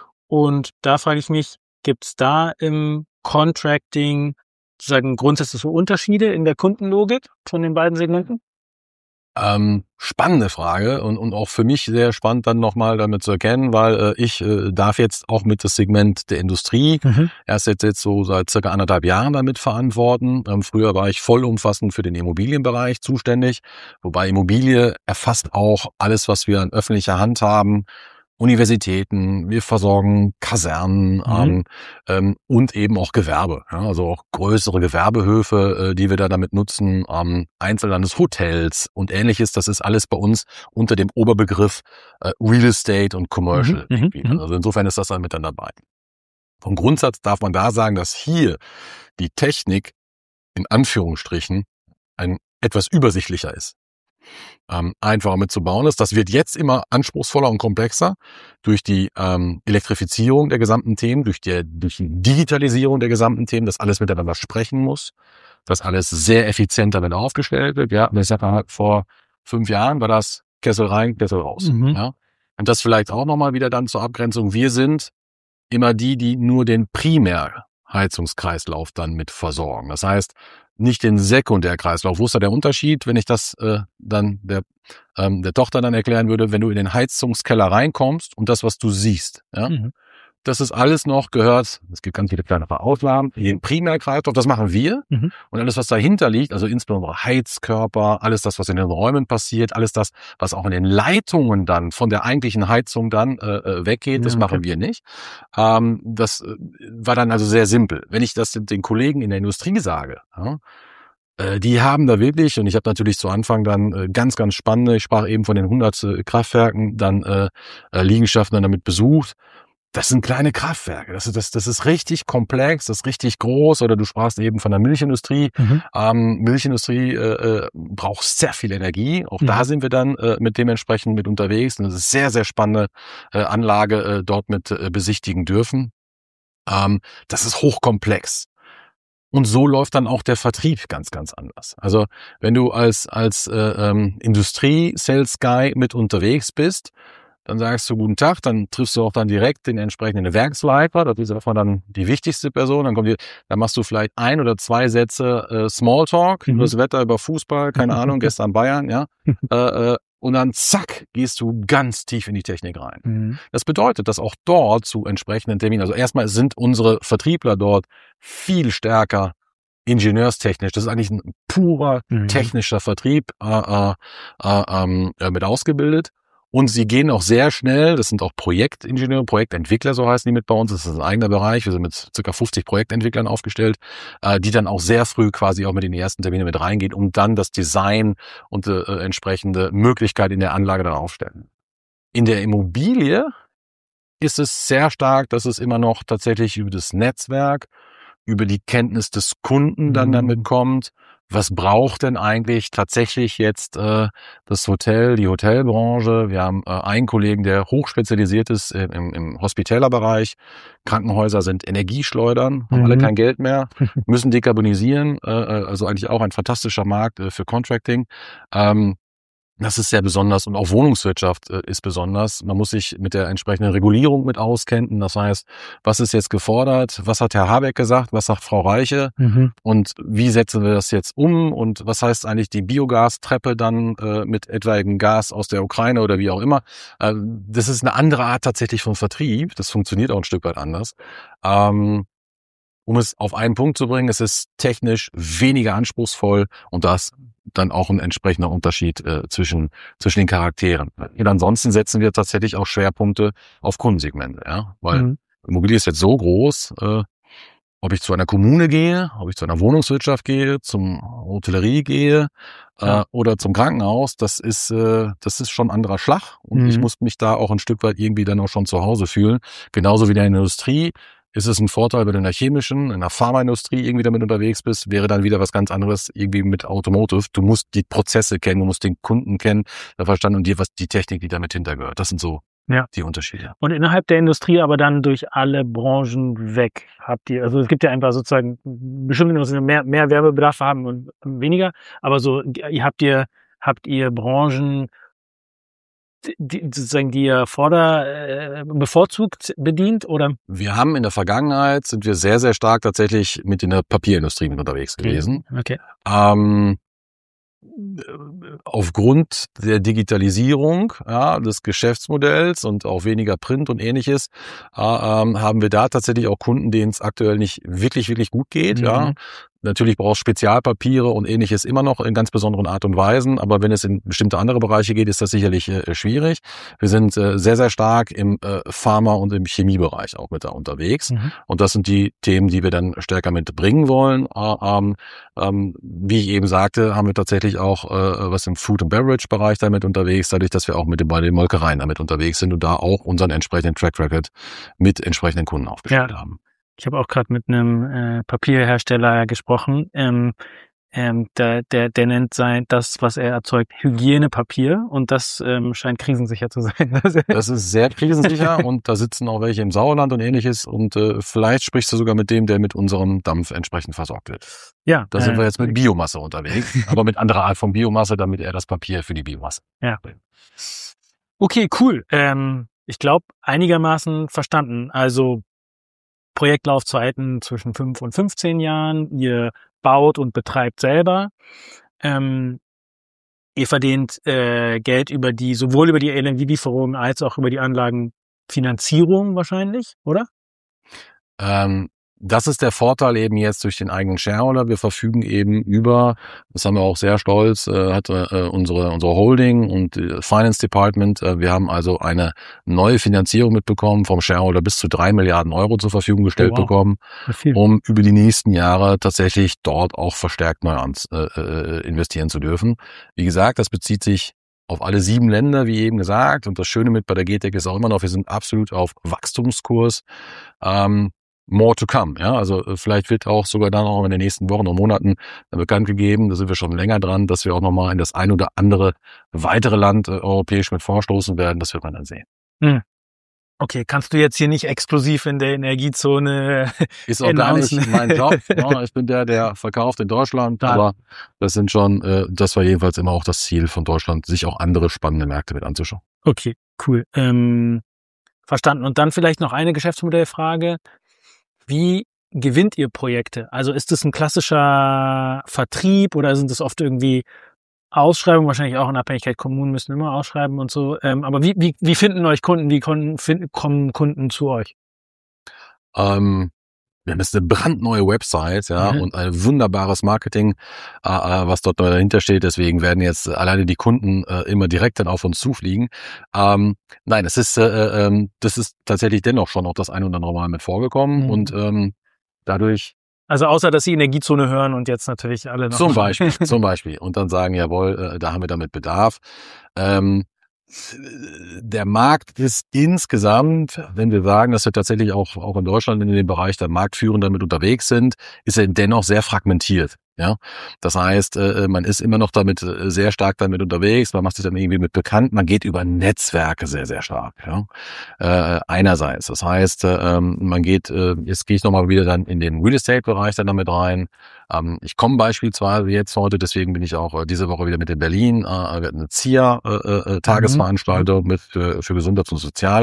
Und da frage ich mich, gibt es da im Contracting sozusagen grundsätzliche Unterschiede in der Kundenlogik von den beiden Segmenten? Ähm, spannende Frage und, und auch für mich sehr spannend dann nochmal damit zu erkennen, weil äh, ich äh, darf jetzt auch mit das Segment der Industrie Mhm. erst jetzt, jetzt so seit circa anderthalb Jahren damit verantworten. Ähm, früher war ich vollumfassend für den Immobilienbereich zuständig, wobei Immobilie erfasst auch alles, was wir an öffentlicher Hand haben Universitäten, wir versorgen Kasernen Mhm. ähm, ähm, und eben auch Gewerbe. Ja, also auch größere Gewerbehöfe, äh, die wir da damit nutzen, ähm, Einzelhandelshotels und Ähnliches. Das ist alles bei uns unter dem Oberbegriff äh, Real Estate und Commercial. Mhm. irgendwie. Mhm. Also insofern ist das dann mit dann dabei. Vom Grundsatz darf man da sagen, dass hier die Technik in Anführungsstrichen ein etwas übersichtlicher ist. Ähm, einfacher mitzubauen ist. Das wird jetzt immer anspruchsvoller und komplexer durch die ähm, Elektrifizierung der gesamten Themen, durch die, durch die Digitalisierung der gesamten Themen, dass alles miteinander sprechen muss, dass alles sehr effizient damit aufgestellt wird. Ja, ich sag mal, vor fünf Jahren war das Kessel rein, Kessel raus. Mhm. Ja, und das vielleicht auch nochmal wieder dann zur Abgrenzung. Wir sind immer die, die nur den Primärheizungskreislauf dann mit versorgen. Das heißt, nicht den Sekundärkreislauf. Wo ist da der Unterschied, wenn ich das äh, dann der, ähm, der Tochter dann erklären würde, wenn du in den Heizungskeller reinkommst und das, was du siehst, ja, Mhm. das ist alles noch gehört, es gibt ganz viele kleinere Ausnahmen, in den Primärkreislauf, das machen wir. Mhm. Und alles, was dahinter liegt, also insbesondere Heizkörper, alles das, was in den Räumen passiert, alles das, was auch in den Leitungen dann von der eigentlichen Heizung dann äh, weggeht, das Ja, machen okay. wir nicht. Ähm, das äh, war dann also sehr simpel. Wenn ich das den Kollegen in der Industrie sage, ja, äh, die haben da wirklich, und ich habe natürlich zu Anfang dann äh, ganz, ganz spannende, ich sprach eben von den hundert äh, Kraftwerken, dann äh, äh, Liegenschaften dann damit besucht. Das sind kleine Kraftwerke. Das ist, das, das ist richtig komplex, das ist richtig groß. Oder du sprachst eben von der Milchindustrie. Mhm. Ähm, Milchindustrie äh, äh, braucht sehr viel Energie. Auch Mhm. da sind wir dann äh, mit dementsprechend mit unterwegs. Und das ist sehr, sehr spannende äh, Anlage äh, dort mit äh, besichtigen dürfen. Ähm, das ist hochkomplex. Und so läuft dann auch der Vertrieb ganz, ganz anders. Also wenn du als als äh, ähm, Industrie-Sales-Guy mit unterwegs bist, dann sagst du guten Tag, dann triffst du auch dann direkt den entsprechenden Werksleiter, das ist einfach dann die wichtigste Person, dann kommt die, dann machst du vielleicht ein oder zwei Sätze äh, Smalltalk, Mhm. über das Wetter, über Fußball, keine Ahnung, gestern Bayern, ja, äh, äh, und dann zack, gehst du ganz tief in die Technik rein. Mhm. Das bedeutet, dass auch dort zu entsprechenden Terminen, also erstmal sind unsere Vertriebler dort viel stärker ingenieurstechnisch, das ist eigentlich ein purer Mhm. technischer Vertrieb äh, äh, äh, ähm, äh, mit ausgebildet. Und sie gehen auch sehr schnell, das sind auch Projektingenieure, Projektentwickler, so heißen die mit bei uns, das ist ein eigener Bereich, wir sind mit circa fünfzig Projektentwicklern aufgestellt, äh, die dann auch sehr früh quasi auch mit in die ersten Termine mit reingehen, um dann das Design und äh, entsprechende Möglichkeit in der Anlage dann aufstellen. In der Immobilie ist es sehr stark, dass es immer noch tatsächlich über das Netzwerk, über die Kenntnis des Kunden dann Mhm. damit kommt. Was braucht denn eigentlich tatsächlich jetzt äh, das Hotel, die Hotelbranche? Wir haben äh, einen Kollegen, der hochspezialisiert ist äh, im, im Hospitality-Bereich. Krankenhäuser sind Energieschleudern, haben Mhm. alle kein Geld mehr, müssen dekarbonisieren. Äh, also eigentlich auch ein fantastischer Markt äh, für Contracting. Ähm, Das ist sehr besonders und auch Wohnungswirtschaft äh, ist besonders. Man muss sich mit der entsprechenden Regulierung mit auskennen. Das heißt, was ist jetzt gefordert? Was hat Herr Habeck gesagt? Was sagt Frau Reiche? Mhm. Und wie setzen wir das jetzt um? Und was heißt eigentlich die Biogastreppe dann äh, mit etwaigem Gas aus der Ukraine oder wie auch immer? Äh, das ist eine andere Art tatsächlich von Vertrieb. Das funktioniert auch ein Stück weit anders. Ähm, um es auf einen Punkt zu bringen, es ist technisch weniger anspruchsvoll und das dann auch ein entsprechender Unterschied äh, zwischen zwischen den Charakteren. Und ansonsten setzen wir tatsächlich auch Schwerpunkte auf Kundensegmente, ja, weil Mhm. Immobilie ist jetzt so groß, äh, ob ich zu einer Kommune gehe, ob ich zu einer Wohnungswirtschaft gehe, zum Hotellerie gehe äh, Ja. oder zum Krankenhaus, das ist äh, das ist schon ein anderer Schlag und Mhm. ich muss mich da auch ein Stück weit irgendwie dann auch schon zu Hause fühlen. Genauso wie in der Industrie ist es ein Vorteil, wenn du in der chemischen, in der Pharmaindustrie irgendwie damit unterwegs bist, wäre dann wieder was ganz anderes irgendwie mit Automotive. Du musst die Prozesse kennen, du musst den Kunden kennen, da verstanden und dir was die Technik, die damit hintergehört. Das sind so Ja. die Unterschiede. Und innerhalb der Industrie aber dann durch alle Branchen weg habt ihr, also es gibt ja einfach sozusagen bestimmte Industrien, die mehr, mehr Werbebedarf haben und weniger, aber so, ihr habt ihr, habt ihr Branchen, die, sozusagen, die ihr vorder, äh, bevorzugt bedient, oder? Wir haben in der Vergangenheit, sind wir sehr, sehr stark tatsächlich mit in der Papierindustrie mit unterwegs gewesen. Okay. Ähm, aufgrund der Digitalisierung ja, des Geschäftsmodells und auch weniger Print und Ähnliches äh, ähm, haben wir da tatsächlich auch Kunden, denen es aktuell nicht wirklich, wirklich gut geht. Mhm. Ja. Natürlich brauchst du Spezialpapiere und ähnliches immer noch in ganz besonderen Art und Weisen, aber wenn es in bestimmte andere Bereiche geht, ist das sicherlich äh, schwierig. Wir sind äh, sehr, sehr stark im äh, Pharma- und im Chemiebereich auch mit da unterwegs. Mhm. Und das sind die Themen, die wir dann stärker mitbringen wollen. Ähm, ähm, wie ich eben sagte, haben wir tatsächlich auch äh, was im Food- and Beverage-Bereich damit unterwegs, dadurch, dass wir auch mit den, bei den Molkereien damit unterwegs sind und da auch unseren entsprechenden Track Record mit entsprechenden Kunden aufgestellt ja. haben. Ich habe auch gerade mit einem äh, Papierhersteller gesprochen. Ähm, ähm, der, der, der nennt sein das, was er erzeugt, Hygienepapier, und das ähm, scheint krisensicher zu sein. Das ist sehr krisensicher und da sitzen auch welche im Sauerland und ähnliches und äh, vielleicht sprichst du sogar mit dem, der mit unserem Dampf entsprechend versorgt wird. Ja. Da sind äh, wir jetzt mit Biomasse unterwegs, aber mit anderer Art von Biomasse, damit er das Papier für die Biomasse. Ja. Okay, cool. Ähm, ich glaube, einigermaßen verstanden. Also Projektlaufzeiten zwischen fünf und fünfzehn Jahren. Ihr baut und betreibt selber. Ähm, ihr verdient äh, Geld über die, sowohl über die Energielieferung als auch über die Anlagenfinanzierung wahrscheinlich, oder? Ähm, das ist der Vorteil eben jetzt durch den eigenen Shareholder. Wir verfügen eben über, das haben wir auch sehr stolz, äh, hat äh, unsere unsere Holding und äh, Finance Department. Äh, wir haben also eine neue Finanzierung mitbekommen vom Shareholder bis zu drei Milliarden Euro zur Verfügung gestellt oh, wow. bekommen, um über die nächsten Jahre tatsächlich dort auch verstärkt neu ans, äh, investieren zu dürfen. Wie gesagt, das bezieht sich auf alle sieben Länder, wie eben gesagt. Und das Schöne mit bei der G T E C ist auch immer noch, wir sind absolut auf Wachstumskurs. Ähm, More to come, ja, also vielleicht wird auch sogar dann auch in den nächsten Wochen und Monaten bekannt gegeben, da sind wir schon länger dran, dass wir auch nochmal in das ein oder andere weitere Land äh, europäisch mit vorstoßen werden, das wird man dann sehen. Hm. Okay, kannst du jetzt hier nicht exklusiv in der Energiezone ist auch gar nicht mein Job. Ja, ich bin der, der verkauft in Deutschland, ja. aber das sind schon, äh, das war jedenfalls immer auch das Ziel von Deutschland, sich auch andere spannende Märkte mit anzuschauen. Okay, cool. Ähm, verstanden. Und dann vielleicht noch eine Geschäftsmodellfrage. Wie gewinnt ihr Projekte? Also ist das ein klassischer Vertrieb oder sind das oft irgendwie Ausschreibungen? Wahrscheinlich auch in Abhängigkeit, Kommunen müssen immer ausschreiben und so. Ähm, aber wie, wie, wie finden euch Kunden? Wie kon, finden, kommen Kunden zu euch? Ähm, wir haben jetzt eine brandneue Website, ja, mhm. und ein wunderbares Marketing, äh, was dort dahinter steht. Deswegen werden jetzt alleine die Kunden äh, immer direkt dann auf uns zufliegen. Ähm, nein, es ist, äh, äh, das ist tatsächlich dennoch schon auch das ein oder andere Mal mit vorgekommen mhm. und ähm, dadurch. Also außer, dass sie Energiezone hören und jetzt natürlich alle noch. Zum Beispiel, zum Beispiel. Und dann sagen, jawohl, äh, da haben wir damit Bedarf. Ähm, Der Markt ist insgesamt, wenn wir sagen, dass wir tatsächlich auch, auch in Deutschland in dem Bereich der Marktführenden damit unterwegs sind, ist er dennoch sehr fragmentiert. Ja, das heißt, man ist immer noch damit sehr stark damit unterwegs. Man macht sich dann irgendwie mit bekannt. Man geht über Netzwerke sehr, sehr stark. Ja, äh, einerseits. Das heißt, man geht, jetzt gehe ich nochmal wieder dann in den Real Estate Bereich dann damit rein. Ich komme beispielsweise jetzt heute, deswegen bin ich auch diese Woche wieder mit in Berlin, eine Z I A-Tagesveranstaltung mit für, für Gesundheits- und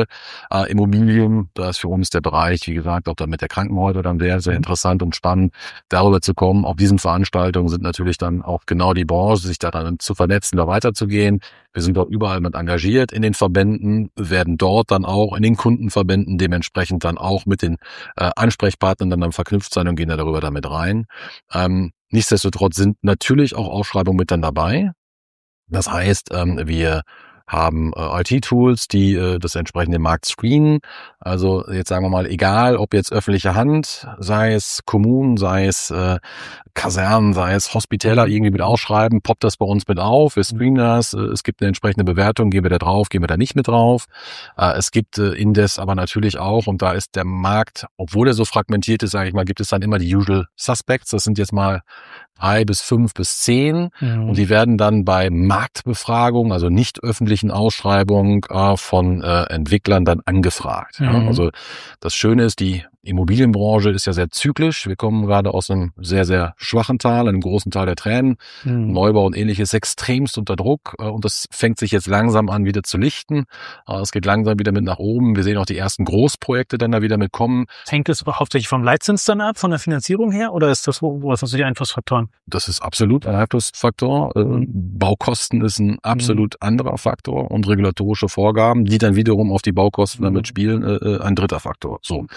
Sozialimmobilien. Da ist für uns der Bereich, wie gesagt, auch dann mit der Krankenhäuser dann sehr, sehr interessant und spannend, darüber zu kommen. Auf diesen Veranstaltungen sind natürlich dann auch genau die Branche, sich da dann zu vernetzen, da weiterzugehen. Wir sind dort überall mit engagiert in den Verbänden, werden dort dann auch in den Kundenverbänden dementsprechend dann auch mit den äh, Ansprechpartnern dann, dann verknüpft sein und gehen da darüber damit rein. Ähm, nichtsdestotrotz sind natürlich auch Ausschreibungen mit dann dabei. Das heißt, ähm, wir haben äh, I T-Tools, die äh, das entsprechende Markt screenen. Also jetzt sagen wir mal, egal ob jetzt öffentliche Hand, sei es Kommunen, sei es äh, Kasernen, sei es Hospitaler irgendwie mit ausschreiben, poppt das bei uns mit auf, wir screenen das, äh, es gibt eine entsprechende Bewertung, gehen wir da drauf, gehen wir da nicht mit drauf. Äh, es gibt äh, indes aber natürlich auch, und da ist der Markt, obwohl er so fragmentiert ist, sage ich mal, gibt es dann immer die Usual Suspects, das sind jetzt mal drei bis fünf bis zehn mhm. und die werden dann bei Marktbefragungen, also nicht öffentlichen Ausschreibungen äh, von äh, Entwicklern dann angefragt. Mhm. Ja, also das Schöne ist, die Immobilienbranche ist ja sehr zyklisch. Wir kommen gerade aus einem sehr, sehr schwachen Tal, einem großen Tal der Tränen. Mhm. Neubau und ähnliches extremst unter Druck und das fängt sich jetzt langsam an, wieder zu lichten. Es geht langsam wieder mit nach oben. Wir sehen auch die ersten Großprojekte dann da wieder mitkommen. Hängt das hauptsächlich vom Leitzins dann ab, von der Finanzierung her, oder ist das, was sind die Einflussfaktoren? Das ist absolut ein Einflussfaktor. Mhm. Baukosten ist ein absolut mhm. anderer Faktor und regulatorische Vorgaben, die dann wiederum auf die Baukosten mhm. damit spielen, äh, ein dritter Faktor. So. Und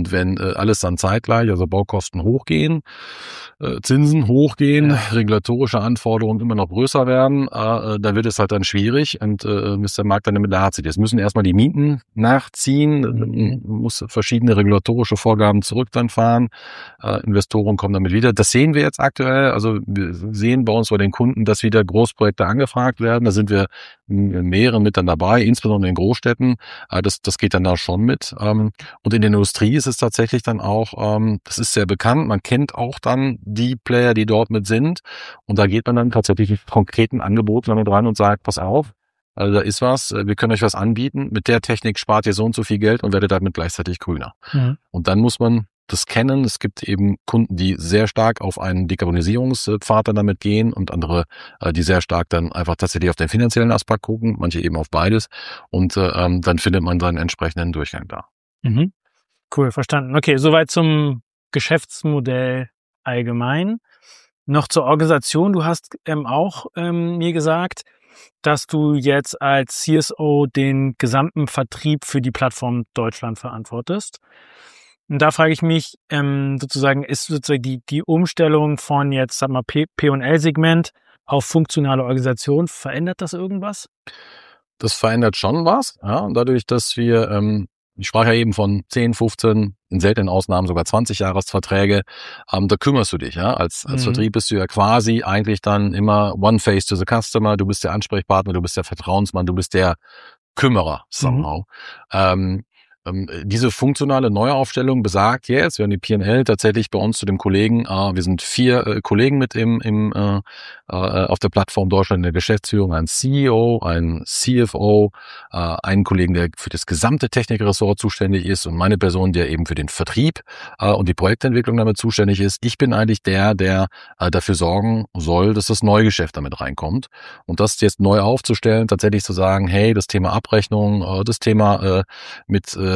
Und wenn äh, alles dann zeitgleich, also Baukosten hochgehen, äh, Zinsen hochgehen, ja. regulatorische Anforderungen immer noch größer werden, äh, dann wird es halt dann schwierig und äh, bis der Markt dann damit nachzieht. Jetzt müssen erstmal die Mieten nachziehen, mhm. muss verschiedene regulatorische Vorgaben zurück dann fahren, äh, Investoren kommen damit wieder. Das sehen wir jetzt aktuell, also wir sehen bei uns bei den Kunden, dass wieder Großprojekte angefragt werden, da sind wir in mehreren mit dann dabei, insbesondere in Großstädten, äh, das, das geht dann da schon mit. Ähm, und in der Industrie ist es tatsächlich dann auch, ähm, das ist sehr bekannt, man kennt auch dann die Player, die dort mit sind und da geht man dann tatsächlich mit konkreten Angeboten damit rein und sagt, pass auf, also da ist was, wir können euch was anbieten, mit der Technik spart ihr so und so viel Geld und werdet damit gleichzeitig grüner. Mhm. Und dann muss man das kennen. Es gibt eben Kunden, die sehr stark auf einen Dekarbonisierungspfad dann damit gehen und andere, die sehr stark dann einfach tatsächlich auf den finanziellen Aspekt gucken, manche eben auf beides und ähm, dann findet man seinen entsprechenden Durchgang da. Mhm. Cool, verstanden. Okay, soweit zum Geschäftsmodell allgemein. Noch zur Organisation. Du hast ähm, auch ähm, mir gesagt, dass du jetzt als C S O den gesamten Vertrieb für die Plattform Deutschland verantwortest. Und da frage ich mich, ähm, sozusagen, ist sozusagen die, die Umstellung von jetzt, sag mal, P und L-Segment auf funktionale Organisation, verändert das irgendwas? Das verändert schon was, ja, und dadurch, dass wir, ähm, ich sprach ja eben von zehn, fünfzehn, in seltenen Ausnahmen sogar zwanzig Jahresverträge, ähm, da kümmerst du dich, ja, als, als mhm. Vertrieb bist du ja quasi eigentlich dann immer one face to the customer, du bist der Ansprechpartner, du bist der Vertrauensmann, du bist der Kümmerer, somehow. Mhm. Ähm, Diese funktionale Neuaufstellung besagt jetzt, wir haben die P und L tatsächlich bei uns zu dem Kollegen, äh, wir sind vier äh, Kollegen mit im, im äh, äh, auf der Plattform Deutschland in der Geschäftsführung, ein C E O, ein C F O, äh, einen Kollegen, der für das gesamte Technikressort zuständig ist und meine Person, der eben für den Vertrieb äh, und die Projektentwicklung damit zuständig ist. Ich bin eigentlich der, der äh, dafür sorgen soll, dass das Neugeschäft damit reinkommt und das jetzt neu aufzustellen, tatsächlich zu sagen, hey, das Thema Abrechnung, äh, das Thema äh, mit äh,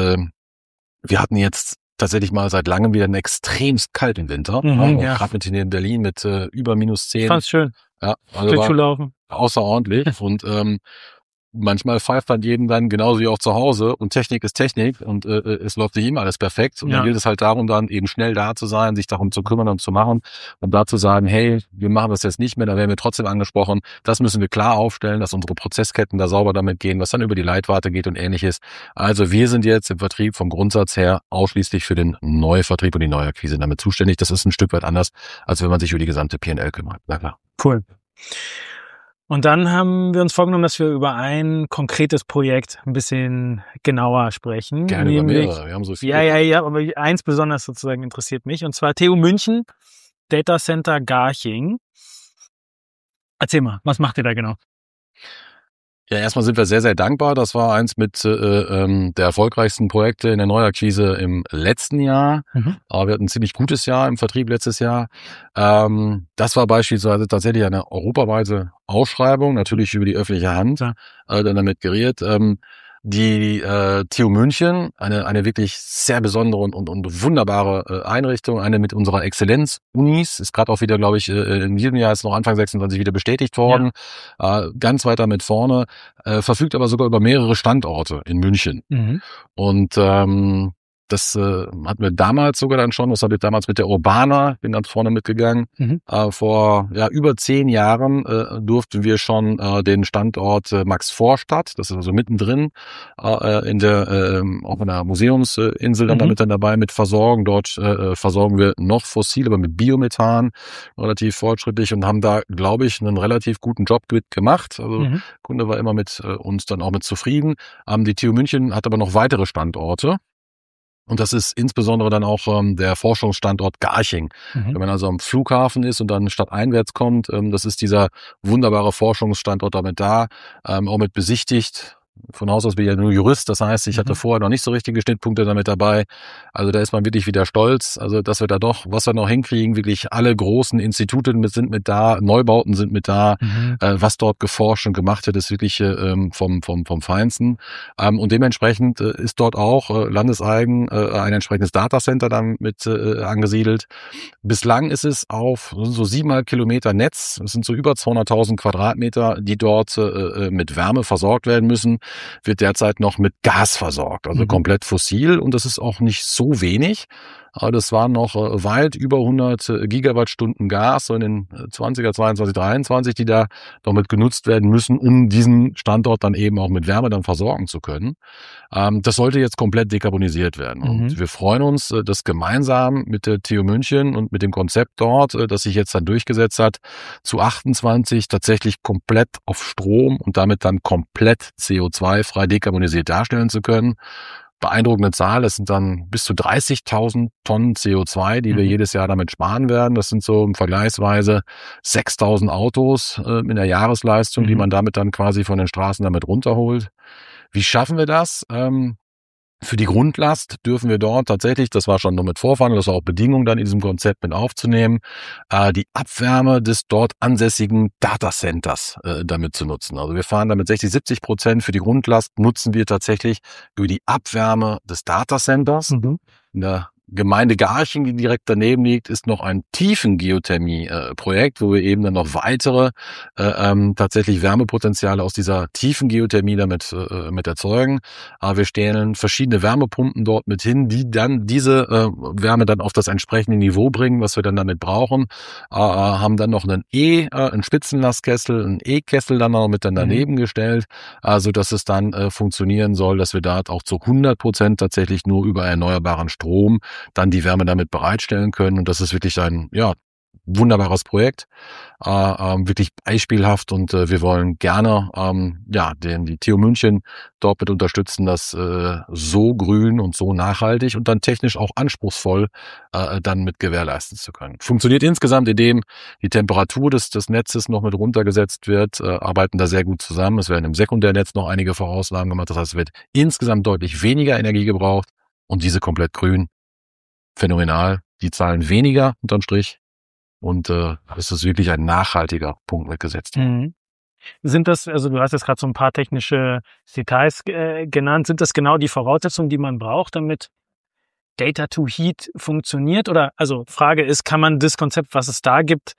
wir hatten jetzt tatsächlich mal seit langem wieder einen extremst kalten Winter. Mhm, ja. Gerade mit in Berlin mit äh, über minus zehn. Ich fand's schön. Ja, also war außerordentlich. Und ähm, manchmal pfeift man jedem dann genauso wie auch zu Hause und Technik ist Technik und äh, es läuft nicht immer alles perfekt und ja. dann gilt es halt darum, dann eben schnell da zu sein, sich darum zu kümmern und zu machen und da zu sagen, hey, wir machen das jetzt nicht mehr, da werden wir trotzdem angesprochen, das müssen wir klar aufstellen, dass unsere Prozessketten da sauber damit gehen, was dann über die Leitwarte geht und ähnliches. Also wir sind jetzt im Vertrieb vom Grundsatz her ausschließlich für den Neuvertrieb und die Neuakquise damit zuständig. Das ist ein Stück weit anders, als wenn man sich über die gesamte P und L kümmert. Na klar. Cool. Und dann haben wir uns vorgenommen, dass wir über ein konkretes Projekt ein bisschen genauer sprechen. Gerne über mehrere, wir haben so viele. Ja, ja, ja, aber eins besonders sozusagen interessiert mich. Und zwar T U München, Data Center Garching. Erzähl mal, was macht ihr da genau? Ja, erstmal sind wir sehr, sehr dankbar. Das war eins mit äh, ähm, der erfolgreichsten Projekte in der Neuakquise im letzten Jahr. Mhm. Aber wir hatten ein ziemlich gutes Jahr im Vertrieb letztes Jahr. Ähm, das war beispielsweise tatsächlich eine europaweite Ausschreibung, natürlich über die öffentliche Hand, ja. äh, dann damit geriert. Ähm, Die äh, T U München, eine eine wirklich sehr besondere und, und, und wunderbare äh, Einrichtung, eine mit unserer Exzellenz-Unis, ist gerade auch wieder, glaube ich, äh, in diesem Jahr ist noch Anfang sechsundzwanzig wieder bestätigt worden, ja. äh, ganz weiter mit vorne, äh, verfügt aber sogar über mehrere Standorte in München. Mhm. Und ähm, das äh, hatten wir damals sogar dann schon, das habe ich damals mit der Urbana, bin dann vorne mitgegangen. Mhm. Äh, vor ja über zehn Jahren äh, durften wir schon äh, den Standort äh, Max-Vorstadt, das ist also mittendrin, äh, in der äh, auch in der Museumsinsel dann mhm. damit dann dabei mit versorgen. Dort äh, versorgen wir noch fossil, aber mit Biomethan relativ fortschrittlich und haben da, glaube ich, einen relativ guten Job gemacht. Also mhm. Kunde war immer mit äh, uns dann auch mit zufrieden. Ähm, die T U München hat aber noch weitere Standorte. Und das ist insbesondere dann auch ähm, der Forschungsstandort Garching. Mhm. Wenn man also am Flughafen ist und dann stadteinwärts kommt, ähm, das ist dieser wunderbare Forschungsstandort damit da, ähm, auch mit besichtigt. Von Haus aus bin ich ja nur Jurist, das heißt, ich hatte mhm. vorher noch nicht so richtige Schnittpunkte damit dabei. Also da ist man wirklich wieder stolz, also dass wir da doch, was wir noch hinkriegen, wirklich alle großen Institute sind mit da, Neubauten sind mit da, mhm. äh, was dort geforscht und gemacht wird, ist wirklich äh, vom vom vom Feinsten. Ähm, und dementsprechend äh, ist dort auch äh, landeseigen äh, ein entsprechendes Datacenter dann mit äh, angesiedelt. Bislang ist es auf so siebeneinhalb Kilometer Netz, es sind so über zweihunderttausend Quadratmeter, die dort äh, mit Wärme versorgt werden müssen. wird derzeit noch mit Gas versorgt, also mhm. komplett fossil, und das ist auch nicht so wenig. Das waren noch weit über hundert Gigawattstunden Gas so in den zwanziger, zweiundzwanzig, dreiundzwanzig, die da noch mit genutzt werden müssen, um diesen Standort dann eben auch mit Wärme dann versorgen zu können. Das sollte jetzt komplett dekarbonisiert werden. Mhm. Und wir freuen uns, dass gemeinsam mit der T U München und mit dem Konzept dort, das sich jetzt dann durchgesetzt hat, zu achtundzwanzig tatsächlich komplett auf Strom und damit dann komplett C O zwei frei dekarbonisiert darstellen zu können. Beeindruckende Zahl, es sind dann bis zu dreißigtausend Tonnen C O zwei, die mhm. wir jedes Jahr damit sparen werden. Das sind so vergleichsweise sechstausend Autos äh, in der Jahresleistung, mhm. die man damit dann quasi von den Straßen damit runterholt. Wie schaffen wir das? Ähm, Für die Grundlast dürfen wir dort tatsächlich, das war schon nur mit Vorfahren, das war auch Bedingung dann in diesem Konzept mit aufzunehmen, äh, die Abwärme des dort ansässigen Datacenters äh, damit zu nutzen. Also wir fahren damit sechzig, siebzig Prozent für die Grundlast nutzen wir tatsächlich über die Abwärme des Datacenters. Mhm. In der Gemeinde Garching, die direkt daneben liegt, ist noch ein Tiefengeothermie-Projekt, äh, wo wir eben dann noch weitere äh, ähm, tatsächlich Wärmepotenziale aus dieser Tiefengeothermie damit äh, mit erzeugen. Aber wir stellen verschiedene Wärmepumpen dort mit hin, die dann diese äh, Wärme dann auf das entsprechende Niveau bringen, was wir dann damit brauchen. Äh, haben dann noch einen E, äh, einen Spitzenlastkessel, einen E-Kessel dann noch mit dann daneben mhm. gestellt, also dass es dann äh, funktionieren soll, dass wir da auch zu hundert Prozent tatsächlich nur über erneuerbaren Strom dann die Wärme damit bereitstellen können. Und das ist wirklich ein ja wunderbares Projekt, äh, äh, wirklich beispielhaft, und äh, wir wollen gerne ähm, ja den die T U München dort mit unterstützen, das äh, so grün und so nachhaltig und dann technisch auch anspruchsvoll äh, dann mit gewährleisten zu können. Funktioniert insgesamt, indem die Temperatur des des Netzes noch mit runtergesetzt wird, äh, arbeiten da sehr gut zusammen. Es werden im Sekundärnetz noch einige Vorauslagen gemacht, das heißt, es wird insgesamt deutlich weniger Energie gebraucht und diese komplett grün. Phänomenal, die zahlen weniger unterm Strich, und äh, es ist wirklich ein nachhaltiger Punkt mitgesetzt. Mhm. Sind das, also du hast jetzt gerade so ein paar technische Details äh, genannt, sind das genau die Voraussetzungen, die man braucht, damit Data to Heat funktioniert? Oder, also Frage ist, kann man das Konzept, was es da gibt,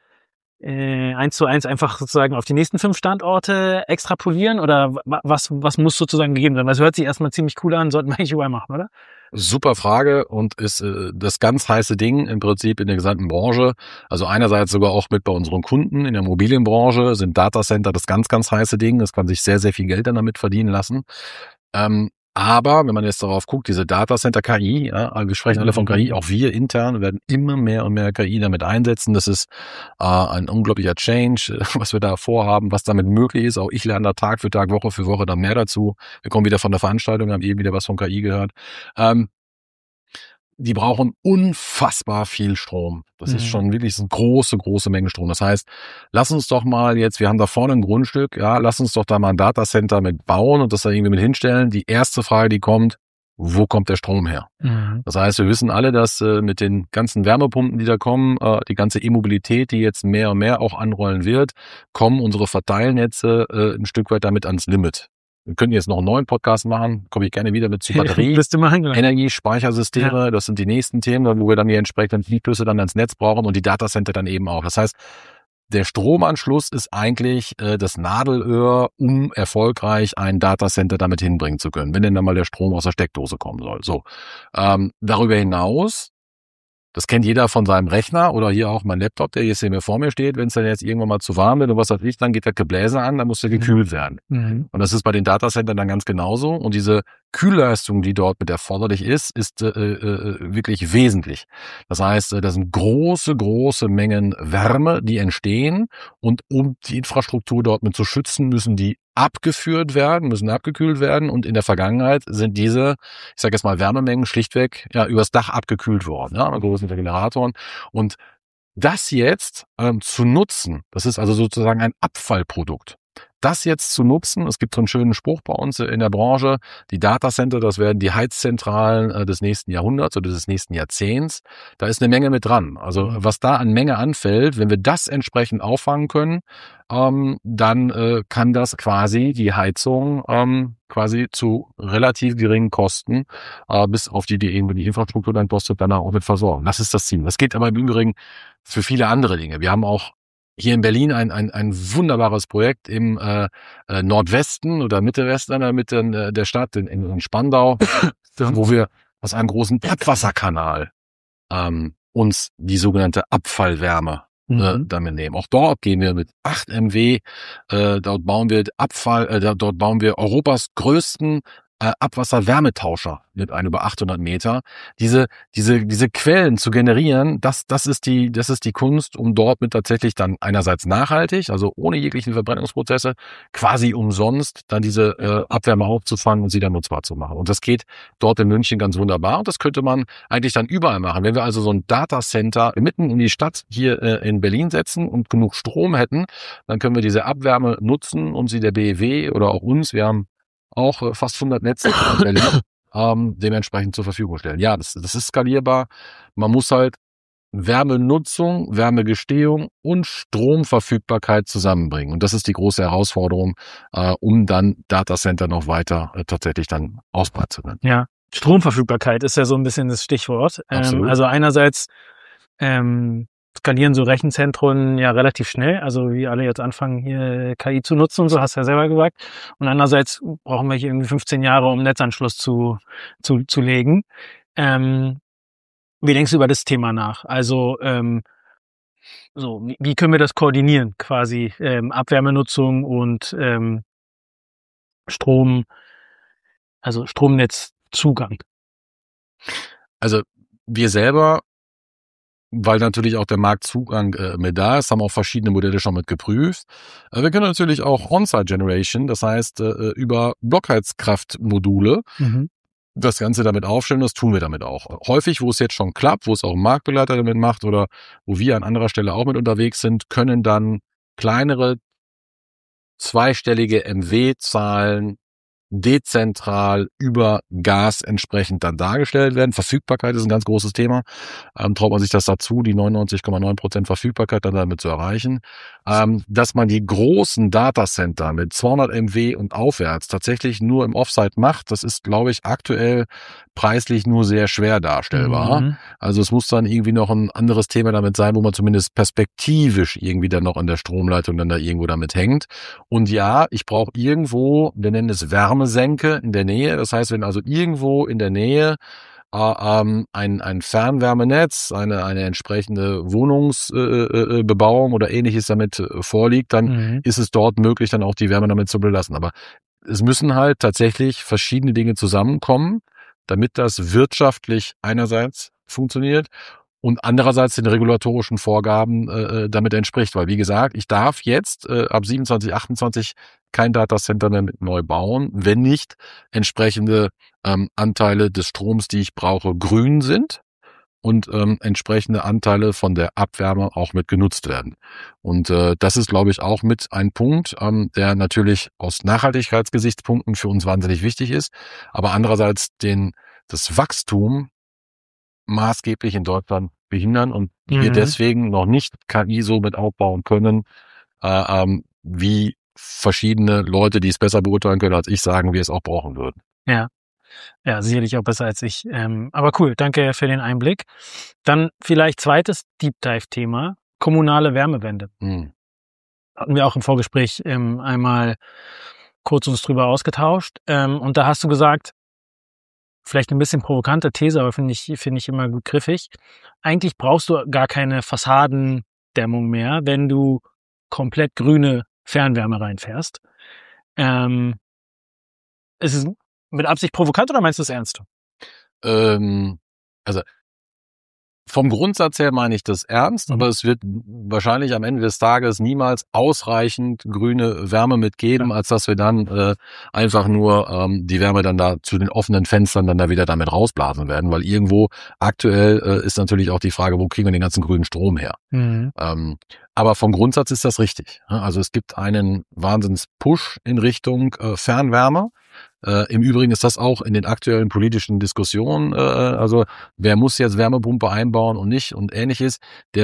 äh, eins zu eins einfach sozusagen auf die nächsten fünf Standorte extrapolieren? Oder was, was muss sozusagen gegeben sein? Weil es hört sich erstmal ziemlich cool an, sollten wir eigentlich überall machen, oder? Super Frage, und ist äh, das ganz heiße Ding im Prinzip in der gesamten Branche. Also einerseits sogar auch mit bei unseren Kunden in der Immobilienbranche sind Datacenter das ganz, ganz heiße Ding. Das kann sich sehr, sehr viel Geld dann damit verdienen lassen. Ähm, aber wenn man jetzt darauf guckt, diese Datacenter K I, ja, wir sprechen alle von K I, auch wir intern werden immer mehr und mehr K I damit einsetzen. Das ist äh, ein unglaublicher Change, was wir da vorhaben, was damit möglich ist. Auch ich lerne da Tag für Tag, Woche für Woche dann mehr dazu. Wir kommen wieder von der Veranstaltung, haben eben wieder was von K I gehört. Ähm, Die brauchen unfassbar viel Strom. Das mhm. ist schon wirklich eine große, große Menge Strom. Das heißt, lass uns doch mal jetzt, wir haben da vorne ein Grundstück, ja, lass uns doch da mal ein Datacenter mit bauen und das da irgendwie mit hinstellen. Die erste Frage, die kommt, wo kommt der Strom her? Mhm. Das heißt, wir wissen alle, dass äh, mit den ganzen Wärmepumpen, die da kommen, äh, die ganze E-Mobilität, die jetzt mehr und mehr auch anrollen wird, kommen unsere Verteilnetze äh, ein Stück weit damit ans Limit. Wir können jetzt noch einen neuen Podcast machen, komme ich gerne wieder mit zu Batterie, Energie, Speichersysteme, ja. Das sind die nächsten Themen, wo wir dann die entsprechenden Fließflüsse dann ans Netz brauchen und die Datacenter dann eben auch. Das heißt, der Stromanschluss ist eigentlich äh, das Nadelöhr, um erfolgreich ein Datacenter damit hinbringen zu können, wenn denn dann mal der Strom aus der Steckdose kommen soll. So, ähm, darüber hinaus, das kennt jeder von seinem Rechner oder hier auch mein Laptop, der jetzt hier mir vor mir steht. Wenn es dann jetzt irgendwann mal zu warm wird und was weiß ich, dann geht der Gebläse an, dann muss der gekühlt werden. Mhm. Und das ist bei den Datacentern dann ganz genauso. Und diese Kühlleistung, die dort mit erforderlich ist, ist äh, äh, wirklich wesentlich. Das heißt, das sind große, große Mengen Wärme, die entstehen. Und um die Infrastruktur dort mit zu schützen, müssen die abgeführt werden, müssen abgekühlt werden. Und in der Vergangenheit sind diese, ich sage jetzt mal, Wärmemengen schlichtweg ja übers Dach abgekühlt worden, ja, mit großen Generatoren. Und das jetzt ähm, zu nutzen, das ist also sozusagen ein Abfallprodukt. Das jetzt zu nutzen, es gibt so einen schönen Spruch bei uns in der Branche, die Datacenter, das werden die Heizzentralen des nächsten Jahrhunderts oder des nächsten Jahrzehnts. Da ist eine Menge mit dran. Also was da an Menge anfällt, wenn wir das entsprechend auffangen können, ähm, dann äh, kann das quasi die Heizung ähm, quasi zu relativ geringen Kosten, äh, bis auf die, die eben die Infrastruktur dann kostet, danach auch mit versorgen. Das ist das Ziel. Das geht aber im Übrigen für viele andere Dinge. Wir haben auch hier in Berlin ein ein ein wunderbares Projekt im äh, äh, Nordwesten oder Mitte Westen in der Mitte äh, der Stadt, in, in Spandau, wo wir aus einem großen Abwasserkanal ähm, uns die sogenannte Abfallwärme Mhm. äh, damit nehmen. Auch dort gehen wir mit acht Megawatt, äh, dort bauen wir Abfall, äh, dort bauen wir Europas größten äh, Abwasserwärmetauscher mit einem über achthundert Meter. Diese diese diese Quellen zu generieren, das das ist die das ist die Kunst, um dort mit tatsächlich dann einerseits nachhaltig, also ohne jeglichen Verbrennungsprozesse, quasi umsonst dann diese äh, Abwärme aufzufangen und sie dann nutzbar zu machen. Und das geht dort in München ganz wunderbar. Und das könnte man eigentlich dann überall machen. Wenn wir also so ein Datacenter mitten in die Stadt hier äh, in Berlin setzen und genug Strom hätten, dann können wir diese Abwärme nutzen und sie der B E W oder auch uns, wir haben auch äh, fast hundert Netze in Berlin, ähm, dementsprechend zur Verfügung stellen. Ja, das, das ist skalierbar. Man muss halt Wärmenutzung, Wärmegestehung und Stromverfügbarkeit zusammenbringen. Und das ist die große Herausforderung, äh, um dann Datacenter noch weiter äh, tatsächlich dann ausbreiten zu können. Ja, Stromverfügbarkeit ist ja so ein bisschen das Stichwort. Ähm, also einerseits ähm, skalieren so Rechenzentren ja relativ schnell, also wie alle jetzt anfangen, hier K I zu nutzen und so, hast du ja selber gesagt. Und andererseits brauchen wir hier irgendwie fünfzehn Jahre, um Netzanschluss zu, zu, zu legen. Ähm, wie denkst du über das Thema nach? Also ähm, so, wie, wie können wir das koordinieren, quasi ähm, Abwärmenutzung und ähm, Strom, also Stromnetzzugang? Also wir selber, weil natürlich auch der Marktzugang äh, mit da ist, haben auch verschiedene Modelle schon mit geprüft. Äh, wir können natürlich auch On-Site-Generation, das heißt äh, über Blockheizkraftmodule, Mhm. das Ganze damit aufstellen, das tun wir damit auch. Häufig, wo es jetzt schon klappt, wo es auch ein Marktbegleiter damit macht oder wo wir an anderer Stelle auch mit unterwegs sind, können dann kleinere zweistellige M W-Zahlen dezentral über Gas entsprechend dann dargestellt werden. Verfügbarkeit ist ein ganz großes Thema. Ähm, traut man sich das dazu, die neunundneunzig Komma neun Prozent Verfügbarkeit dann damit zu erreichen. Ähm, dass man die großen Datacenter mit zweihundert Megawatt und aufwärts tatsächlich nur im Offsite macht, das ist, glaube ich, aktuell preislich nur sehr schwer darstellbar. Mhm. Also es muss dann irgendwie noch ein anderes Thema damit sein, wo man zumindest perspektivisch irgendwie dann noch an der Stromleitung dann da irgendwo damit hängt. Und ja, ich brauche irgendwo, wir nennen es Wärmesenke in der Nähe. Das heißt, wenn also irgendwo in der Nähe äh, ähm, ein, ein Fernwärmenetz, eine, eine entsprechende Wohnungsbebauung äh, äh, oder ähnliches damit äh, vorliegt, dann Mhm. ist es dort möglich, dann auch die Wärme damit zu belassen. Aber es müssen halt tatsächlich verschiedene Dinge zusammenkommen, damit das wirtschaftlich einerseits funktioniert und andererseits den regulatorischen Vorgaben äh, damit entspricht. Weil, wie gesagt, ich darf jetzt äh, ab siebenundzwanzig, achtundzwanzig kein Datacenter mehr mit neu bauen, wenn nicht entsprechende ähm, Anteile des Stroms, die ich brauche, grün sind und ähm, entsprechende Anteile von der Abwärme auch mit genutzt werden. Und äh, das ist, glaube ich, auch mit ein Punkt, ähm, der natürlich aus Nachhaltigkeitsgesichtspunkten für uns wahnsinnig wichtig ist, aber andererseits den das Wachstum maßgeblich in Deutschland behindern und mhm. wir deswegen noch nicht K I so mit aufbauen können, äh, ähm, wie verschiedene Leute, die es besser beurteilen können als ich, sagen, wir es auch brauchen würden. Ja. Ja, sicherlich auch besser als ich. Ähm, aber cool, danke für den Einblick. Dann vielleicht zweites Deep Dive-Thema, kommunale Wärmewende. Hm. Hatten wir auch im Vorgespräch ähm, einmal kurz uns drüber ausgetauscht. Ähm, und da hast du gesagt, vielleicht ein bisschen provokante These, aber finde ich, finde ich immer gut griffig. Eigentlich brauchst du gar keine Fassadendämmung mehr, wenn du komplett grüne Fernwärme reinfährst. Ähm, ist es mit Absicht provokant oder meinst du es ernst? Ähm, also vom Grundsatz her meine ich das ernst, mhm. aber es wird wahrscheinlich am Ende des Tages niemals ausreichend grüne Wärme mitgeben, ja. als dass wir dann äh, einfach nur ähm, die Wärme dann da zu den offenen Fenstern dann da wieder damit rausblasen werden, weil irgendwo aktuell äh, ist natürlich auch die Frage, wo kriegen wir den ganzen grünen Strom her? Mhm. Ähm, aber vom Grundsatz ist das richtig. Also es gibt einen Wahnsinns-Push in Richtung äh, Fernwärme. Äh, Im Übrigen ist das auch in den aktuellen politischen Diskussionen, äh, also wer muss jetzt Wärmepumpe einbauen und nicht und ähnliches. Der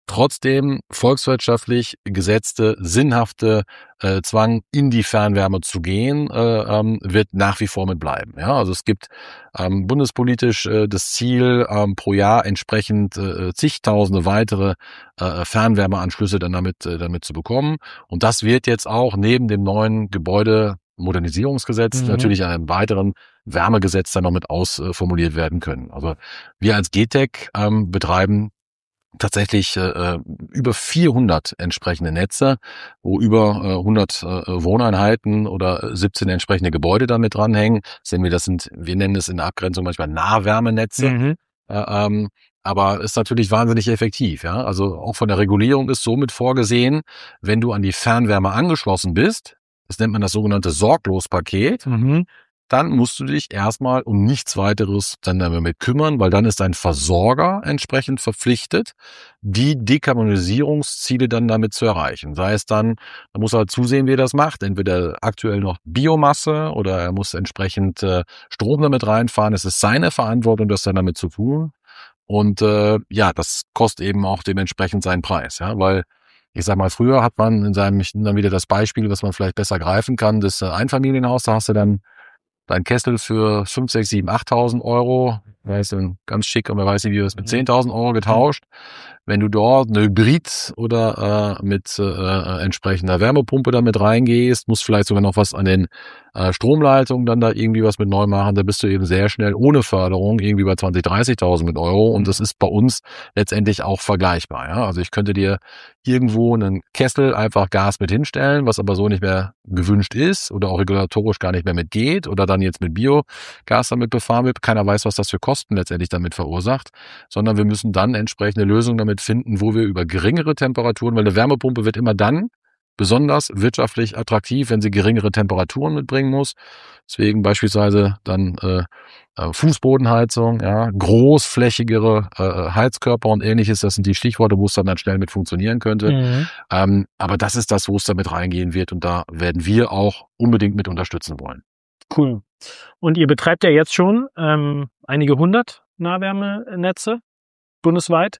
trotzdem volkswirtschaftlich gesetzte, sinnhafte äh, Zwang, in die Fernwärme zu gehen, äh, ähm, wird nach wie vor mit bleiben. Ja, also es gibt ähm, bundespolitisch äh, das Ziel, ähm, pro Jahr entsprechend äh, zigtausende weitere äh, Fernwärmeanschlüsse dann damit äh, damit zu bekommen. Und das wird jetzt auch neben dem neuen Gebäudemodernisierungsgesetz Mhm. natürlich in einem weiteren Wärmegesetz dann noch mit ausformuliert äh, werden können. Also wir als G T E C ähm, betreiben tatsächlich äh, über vierhundert entsprechende Netze, wo über äh, hundert äh, Wohneinheiten oder siebzehn entsprechende Gebäude damit dranhängen. Sehen wir, das sind, wir nennen es in der Abgrenzung manchmal Nahwärmenetze. Mhm. Äh, ähm, aber ist natürlich wahnsinnig effektiv. Ja, also auch von der Regulierung ist somit vorgesehen, wenn du an die Fernwärme angeschlossen bist, das nennt man das sogenannte Sorglospaket, mhm. dann musst du dich erstmal um nichts weiteres dann damit kümmern, weil dann ist dein Versorger entsprechend verpflichtet, die Dekarbonisierungsziele dann damit zu erreichen. Sei es dann, da muss er halt zusehen, wie er das macht, entweder aktuell noch Biomasse oder er muss entsprechend äh, Strom damit reinfahren. Es ist seine Verantwortung, das dann damit zu tun. Und äh, ja, das kostet eben auch dementsprechend seinen Preis, ja, weil ich sag mal, früher hat man in seinem, ich nehme dann wieder das Beispiel, was man vielleicht besser greifen kann, das Einfamilienhaus, da hast du dann dein Kessel für fünf, sechs, sieben, achttausend Euro, weißt du, ganz schick, und man weiß nicht, wie wir es mit zehntausend Euro getauscht. Wenn du dort eine Hybrid oder äh, mit äh, entsprechender Wärmepumpe da mit reingehst, musst vielleicht sogar noch was an den äh, Stromleitungen dann da irgendwie was mit neu machen, da bist du eben sehr schnell ohne Förderung irgendwie bei zwanzig, dreißigtausend mit Euro, und das ist bei uns letztendlich auch vergleichbar. Ja? Also ich könnte dir irgendwo einen Kessel einfach Gas mit hinstellen, was aber so nicht mehr gewünscht ist oder auch regulatorisch gar nicht mehr mitgeht oder dann jetzt mit Biogas damit befahren wird. Keiner weiß, was das für Kosten letztendlich damit verursacht, sondern wir müssen dann entsprechende Lösungen damit finden, wo wir über geringere Temperaturen, weil eine Wärmepumpe wird immer dann besonders wirtschaftlich attraktiv, wenn sie geringere Temperaturen mitbringen muss. Deswegen beispielsweise dann äh, Fußbodenheizung, ja, großflächigere äh, Heizkörper und ähnliches. Das sind die Stichworte, wo es dann, dann schnell mit funktionieren könnte. Mhm. Ähm, aber das ist das, wo es damit reingehen wird, und da werden wir auch unbedingt mit unterstützen wollen. Cool. Und ihr betreibt ja jetzt schon ähm, einige hundert Nahwärmenetze bundesweit.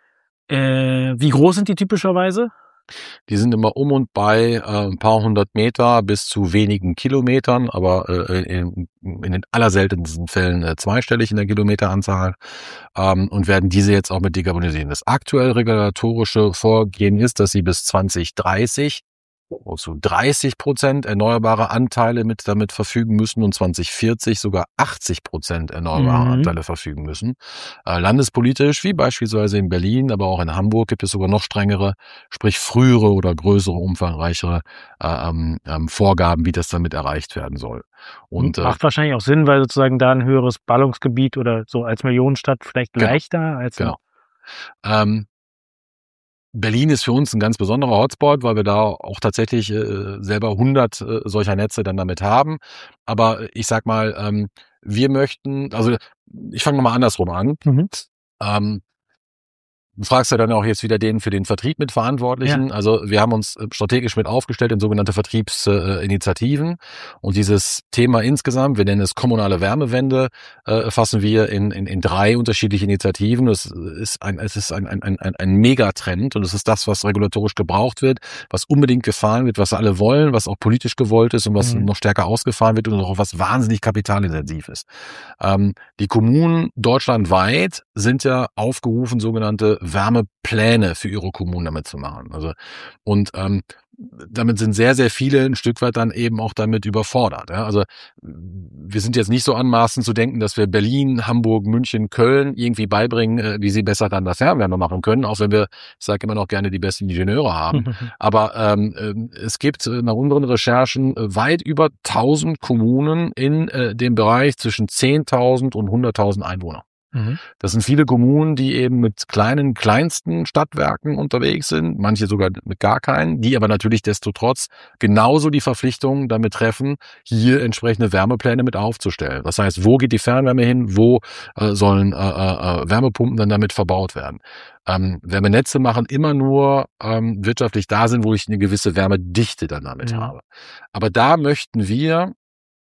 Äh, wie groß sind die typischerweise? Die sind immer um und bei äh, ein paar hundert Meter bis zu wenigen Kilometern, aber äh, in, in den allerseltensten Fällen äh, zweistellig in der Kilometeranzahl, ähm, und werden diese jetzt auch mit dekarbonisieren. Das aktuell regulatorische Vorgehen ist, dass sie bis zwanzig dreißig zu dreißig Prozent erneuerbare Anteile mit damit verfügen müssen und zwanzig vierzig sogar achtzig Prozent erneuerbare mhm. Anteile verfügen müssen. Äh, landespolitisch, wie beispielsweise in Berlin, aber auch in Hamburg, gibt es sogar noch strengere, sprich frühere oder größere, umfangreichere äh, ähm, Vorgaben, wie das damit erreicht werden soll. Und macht äh, wahrscheinlich auch Sinn, weil sozusagen da ein höheres Ballungsgebiet oder so als Millionenstadt vielleicht genau, leichter als genau. Ähm, Berlin ist für uns ein ganz besonderer Hotspot, weil wir da auch tatsächlich äh, selber hundert äh, solcher Netze dann damit haben. Aber ich sag mal, ähm, wir möchten, also ich fange nochmal andersrum an. Mhm. Ähm, Du fragst ja dann auch jetzt wieder den für den Vertrieb mit Verantwortlichen. Ja. Also wir haben uns strategisch mit aufgestellt in sogenannte Vertriebsinitiativen. Und dieses Thema insgesamt, wir nennen es kommunale Wärmewende, äh, fassen wir in, in, in drei unterschiedliche Initiativen. Es ist ein, es ist ein, ein, ein, ein Megatrend, und es ist das, was regulatorisch gebraucht wird, was unbedingt gefahren wird, was alle wollen, was auch politisch gewollt ist und was mhm. noch stärker ausgefahren wird und auch was wahnsinnig kapitalintensiv ist. Ähm, die Kommunen deutschlandweit sind ja aufgerufen, sogenannte Wärmepläne für ihre Kommunen damit zu machen. Also und ähm, damit sind sehr, sehr viele ein Stück weit dann eben auch damit überfordert. Ja? Also wir sind jetzt nicht so anmaßend zu denken, dass wir Berlin, Hamburg, München, Köln irgendwie beibringen, wie sie besser dann das Fernwärme machen können, auch wenn wir, ich sage immer noch gerne, die besten Ingenieure haben. Aber ähm, es gibt nach unseren Recherchen weit über tausend Kommunen in äh, dem Bereich zwischen zehntausend und hunderttausend Einwohner. Das sind viele Kommunen, die eben mit kleinen, kleinsten Stadtwerken unterwegs sind, manche sogar mit gar keinen, die aber natürlich destotrotz genauso die Verpflichtung damit treffen, hier entsprechende Wärmepläne mit aufzustellen. Das heißt, wo geht die Fernwärme hin, wo äh, sollen äh, äh, Wärmepumpen dann damit verbaut werden. Ähm, Wärmenetze machen immer nur ähm, wirtschaftlich da sind, wo ich eine gewisse Wärmedichte dann damit ja. habe. Aber da möchten wir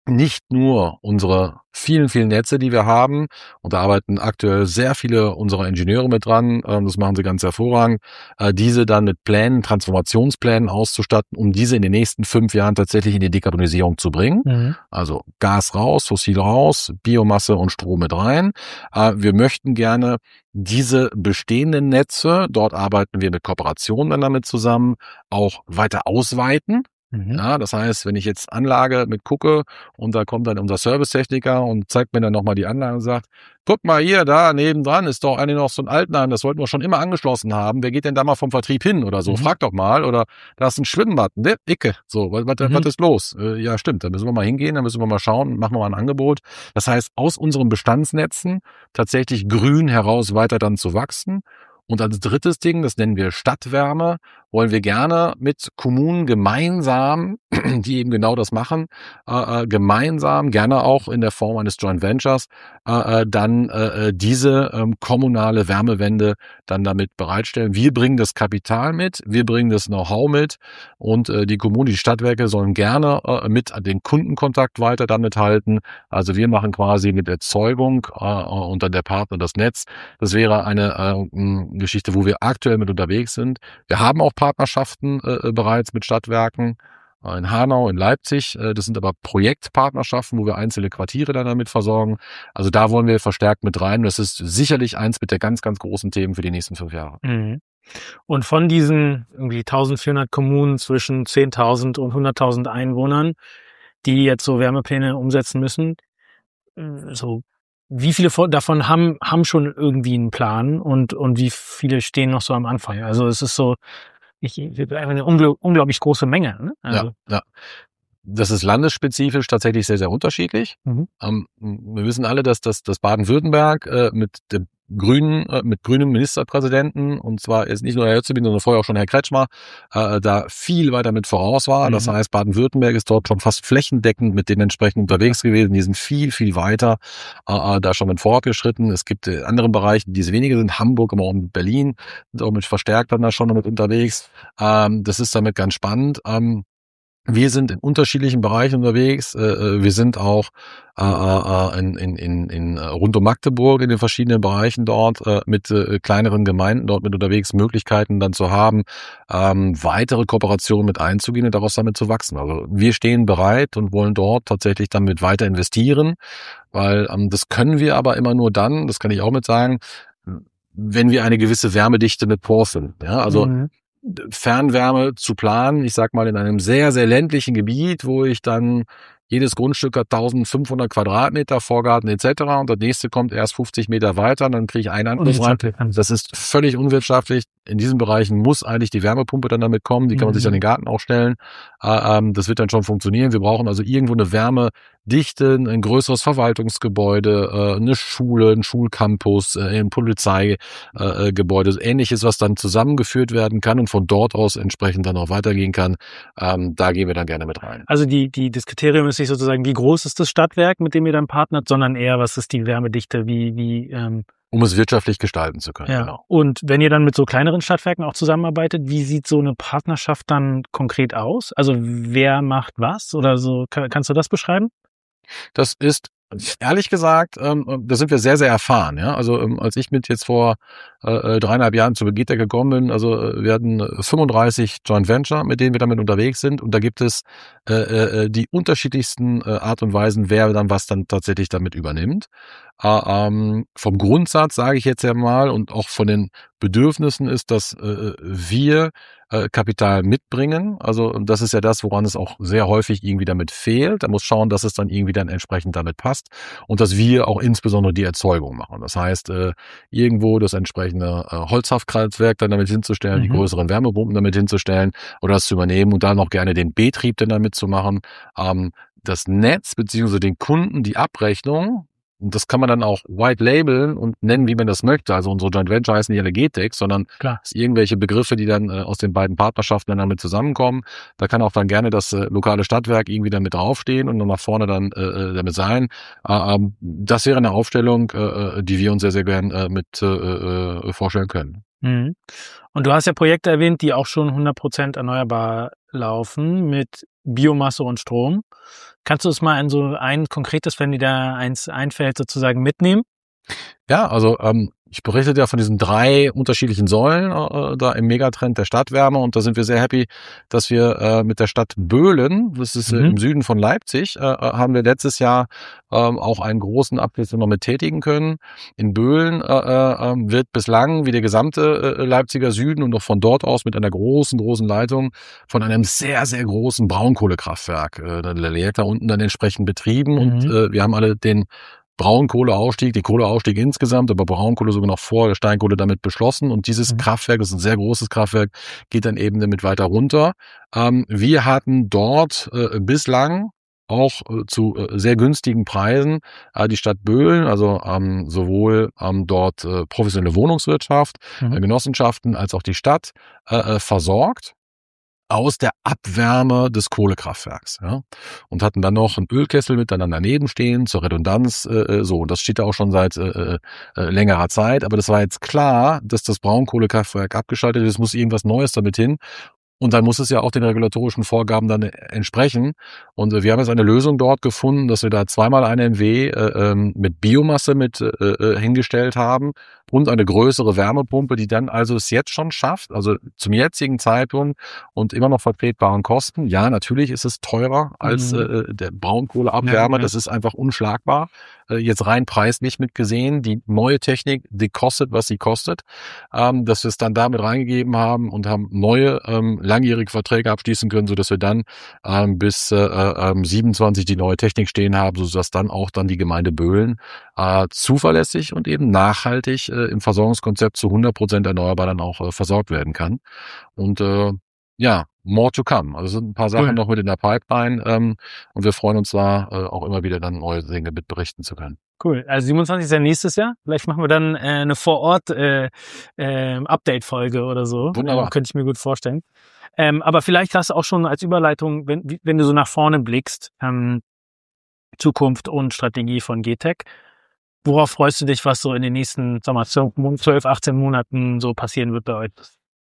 nicht nur unsere vielen, vielen Netze, die wir haben, und da arbeiten aktuell sehr viele unserer Ingenieure mit dran, das machen sie ganz hervorragend, diese dann mit Plänen, Transformationsplänen auszustatten, um diese in den nächsten fünf Jahren tatsächlich in die Dekarbonisierung zu bringen. Mhm. Also Gas raus, Fossil raus, Biomasse und Strom mit rein. Wir möchten gerne diese bestehenden Netze, dort arbeiten wir mit Kooperationen dann damit zusammen, auch weiter ausweiten. Ja, das heißt, wenn ich jetzt Anlage mit gucke und da kommt dann unser Servicetechniker und zeigt mir dann nochmal die Anlage und sagt, guck mal hier, da nebendran ist doch eigentlich noch so ein Altenheim, das wollten wir schon immer angeschlossen haben. Wer geht denn da mal vom Vertrieb hin oder so? Mhm. Frag doch mal. Oder da ist ein Schwimmbad, ne? Icke. So, was, was, mhm. was ist los? Äh, ja, stimmt, da müssen wir mal hingehen, da müssen wir mal schauen, machen wir mal ein Angebot. Das heißt, aus unseren Bestandsnetzen tatsächlich grün heraus weiter dann zu wachsen. Und als drittes Ding, das nennen wir Stadtwärme, wollen wir gerne mit Kommunen gemeinsam, die eben genau das machen, äh, gemeinsam, gerne auch in der Form eines Joint Ventures, äh, dann äh, diese ähm, kommunale Wärmewende dann damit bereitstellen. Wir bringen das Kapital mit, wir bringen das Know-how mit und äh, die Kommunen, die Stadtwerke sollen gerne äh, mit den Kundenkontakt weiter damit halten. Also wir machen quasi mit Erzeugung äh, und dann der Partner das Netz. Das wäre eine äh, Geschichte, wo wir aktuell mit unterwegs sind. Wir haben auch Partnerschaften äh, bereits mit Stadtwerken äh, in Hanau, in Leipzig. Äh, das sind aber Projektpartnerschaften, wo wir einzelne Quartiere dann damit versorgen. Also da wollen wir verstärkt mit rein. Das ist sicherlich eins mit der ganz, ganz großen Themen für die nächsten fünf Jahre. Mhm. Und von diesen irgendwie eintausendvierhundert Kommunen zwischen zehntausend und hunderttausend Einwohnern, die jetzt so Wärmepläne umsetzen müssen, so wie viele davon haben haben schon irgendwie einen Plan und und wie viele stehen noch so am Anfang? Also es ist so ich, eine ungl- unglaublich große Menge. Ne? Also. Ja, ja. Das ist landesspezifisch tatsächlich sehr, sehr unterschiedlich. Mhm. Ähm, wir wissen alle, dass das, das Baden-Württemberg äh, mit dem Grünen, äh, mit grünem Ministerpräsidenten, und zwar ist nicht nur Herr Hötzebin, sondern vorher auch schon Herr Kretschmer, äh, da viel weiter mit voraus war. Mhm. Das heißt, Baden-Württemberg ist dort schon fast flächendeckend mit dementsprechend unterwegs gewesen. Die sind viel, viel weiter äh, da schon mit fortgeschritten. Es gibt äh, andere Bereiche, die weniger sind. Hamburg, aber auch Berlin sind auch mit verstärkt dann da schon mit unterwegs. Ähm, das ist damit ganz spannend. Ähm, Wir sind in unterschiedlichen Bereichen unterwegs. Wir sind auch in, in, in, in rund um Magdeburg in den verschiedenen Bereichen dort mit kleineren Gemeinden dort mit unterwegs, Möglichkeiten dann zu haben, weitere Kooperationen mit einzugehen und daraus damit zu wachsen. Also wir stehen bereit und wollen dort tatsächlich damit weiter investieren, weil das können wir aber immer nur dann, das kann ich auch mit sagen, wenn wir eine gewisse Wärmedichte mit vorfinden. Ja, also mhm. Fernwärme zu planen, ich sag mal in einem sehr, sehr ländlichen Gebiet, wo ich dann jedes Grundstück hat eintausendfünfhundert Quadratmeter, Vorgarten et cetera und das nächste kommt erst fünfzig Meter weiter, dann kriege ich einen Anschluss rein. Das ist völlig unwirtschaftlich. In diesen Bereichen muss eigentlich die Wärmepumpe dann damit kommen, die kann man mhm. sich an den Garten auch stellen. Das wird dann schon funktionieren. Wir brauchen also irgendwo eine Wärmedichte, ein größeres Verwaltungsgebäude, eine Schule, ein Schulcampus, ein Polizeigebäude, ähnliches, was dann zusammengeführt werden kann und von dort aus entsprechend dann auch weitergehen kann. Da gehen wir dann gerne mit rein. Also die, die, das Kriterium ist nicht sozusagen, wie groß ist das Stadtwerk, mit dem ihr dann partnert, sondern eher, was ist die Wärmedichte, wie, wie, ähm um es wirtschaftlich gestalten zu können. Ja. Genau. Und wenn ihr dann mit so kleineren Stadtwerken auch zusammenarbeitet, wie sieht so eine Partnerschaft dann konkret aus? Also wer macht was oder so? Kannst du das beschreiben? Das ist ehrlich gesagt, ähm, da sind wir sehr, sehr erfahren. Ja, also ähm, als ich mit jetzt vor äh, dreieinhalb Jahren zu Begita gekommen bin, also äh, wir hatten fünfunddreißig Joint Venture, mit denen wir damit unterwegs sind, und da gibt es äh, äh, die unterschiedlichsten äh, Art und Weisen, wer dann was dann tatsächlich damit übernimmt. Äh, ähm, vom Grundsatz sage ich jetzt ja mal und auch von den Bedürfnissen ist, dass äh, wir äh, Kapital mitbringen. Also das ist ja das, woran es auch sehr häufig irgendwie damit fehlt. Da muss schauen, dass es dann irgendwie dann entsprechend damit passt und dass wir auch insbesondere die Erzeugung machen. Das heißt, äh, irgendwo das entsprechende äh, Holzhaftkraftwerk dann damit hinzustellen, mhm. die größeren Wärmepumpen damit hinzustellen oder das zu übernehmen und dann noch gerne den Betrieb dann damit zu machen. Ähm, das Netz beziehungsweise den Kunden die Abrechnung. Und das kann man dann auch white labeln und nennen, wie man das möchte. Also unsere Joint Venture heißen nicht alle G TEX, sondern es sind irgendwelche Begriffe, die dann äh, aus den beiden Partnerschaften dann damit zusammenkommen. Da kann auch dann gerne das äh, lokale Stadtwerk irgendwie damit draufstehen und dann nach vorne dann äh, damit sein. Äh, ähm, das wäre eine Aufstellung, äh, die wir uns sehr, sehr gern äh, mit äh, äh, vorstellen können. Mhm. Und du hast ja Projekte erwähnt, die auch schon hundert Prozent erneuerbar laufen mit Biomasse und Strom. Kannst du es mal in so ein konkretes, wenn dir da eins einfällt, sozusagen mitnehmen? Ja, also ähm, ich berichtet ja von diesen drei unterschiedlichen Säulen äh, da im Megatrend der Stadtwärme, und da sind wir sehr happy, dass wir äh, mit der Stadt Böhlen, das ist äh, Mhm. im Süden von Leipzig, äh, haben wir letztes Jahr ähm, auch einen großen Upgrade noch mit tätigen können. In Böhlen äh, äh, wird bislang wie der gesamte äh, Leipziger Süden und auch von dort aus mit einer großen, großen Leitung von einem sehr, sehr großen Braunkohlekraftwerk, äh, da leert da unten dann entsprechend betrieben, Mhm. und äh, wir haben alle den Braunkohleausstieg, die Kohleausstieg insgesamt, aber Braunkohle sogar noch vor der Steinkohle damit beschlossen. Und dieses Mhm. Kraftwerk, das ist ein sehr großes Kraftwerk, geht dann eben damit weiter runter. Ähm, wir hatten dort äh, bislang auch äh, zu äh, sehr günstigen Preisen äh, die Stadt Böhlen, also ähm, sowohl ähm, dort äh, professionelle Wohnungswirtschaft, Mhm. äh, Genossenschaften als auch die Stadt äh, äh, versorgt aus der Abwärme des Kohlekraftwerks, ja, und hatten dann noch einen Ölkessel mit dann daneben stehen zur Redundanz, äh, so. Und das steht da auch schon seit äh, äh, längerer Zeit. Aber das war jetzt klar, dass das Braunkohlekraftwerk abgeschaltet ist. Es muss irgendwas Neues damit hin. Und dann muss es ja auch den regulatorischen Vorgaben dann entsprechen. Und äh, wir haben jetzt eine Lösung dort gefunden, dass wir da zweimal eine M W äh, ähm, mit Biomasse mit äh, äh, hingestellt haben und eine größere Wärmepumpe, die dann also es jetzt schon schafft, also zum jetzigen Zeitpunkt und immer noch vertretbaren Kosten. Ja, natürlich ist es teurer als Mhm. äh, der Braunkohleabwärme. Ja, ja. Das ist einfach unschlagbar. Äh, jetzt rein preislich mitgesehen. Die neue Technik, die kostet, was sie kostet. Ähm, dass wir es dann damit reingegeben haben und haben neue ähm, langjährige Verträge abschließen können, sodass wir dann ähm, bis äh, äh, siebenundzwanzig die neue Technik stehen haben, sodass dann auch dann die Gemeinde Böhlen äh, zuverlässig und eben nachhaltig äh, im Versorgungskonzept zu hundert Prozent erneuerbar dann auch äh, versorgt werden kann. Und äh, ja, more to come. Also sind ein paar Sachen Cool. noch mit in der Pipeline ähm, und wir freuen uns da äh, auch immer wieder dann neue Dinge mit berichten zu können. Cool. Also siebenundzwanzig ist ja nächstes Jahr. Vielleicht machen wir dann äh, eine Vor-Ort äh, äh, Update-Folge oder so. Wunderbar. Ähm, könnte ich mir gut vorstellen. Ähm, aber vielleicht hast du auch schon als Überleitung, wenn, wie- wenn du so nach vorne blickst, ähm, Zukunft und Strategie von G T E C. Worauf freust du dich, was so in den nächsten, sag mal, zwölf, achtzehn Monaten so passieren wird bei euch?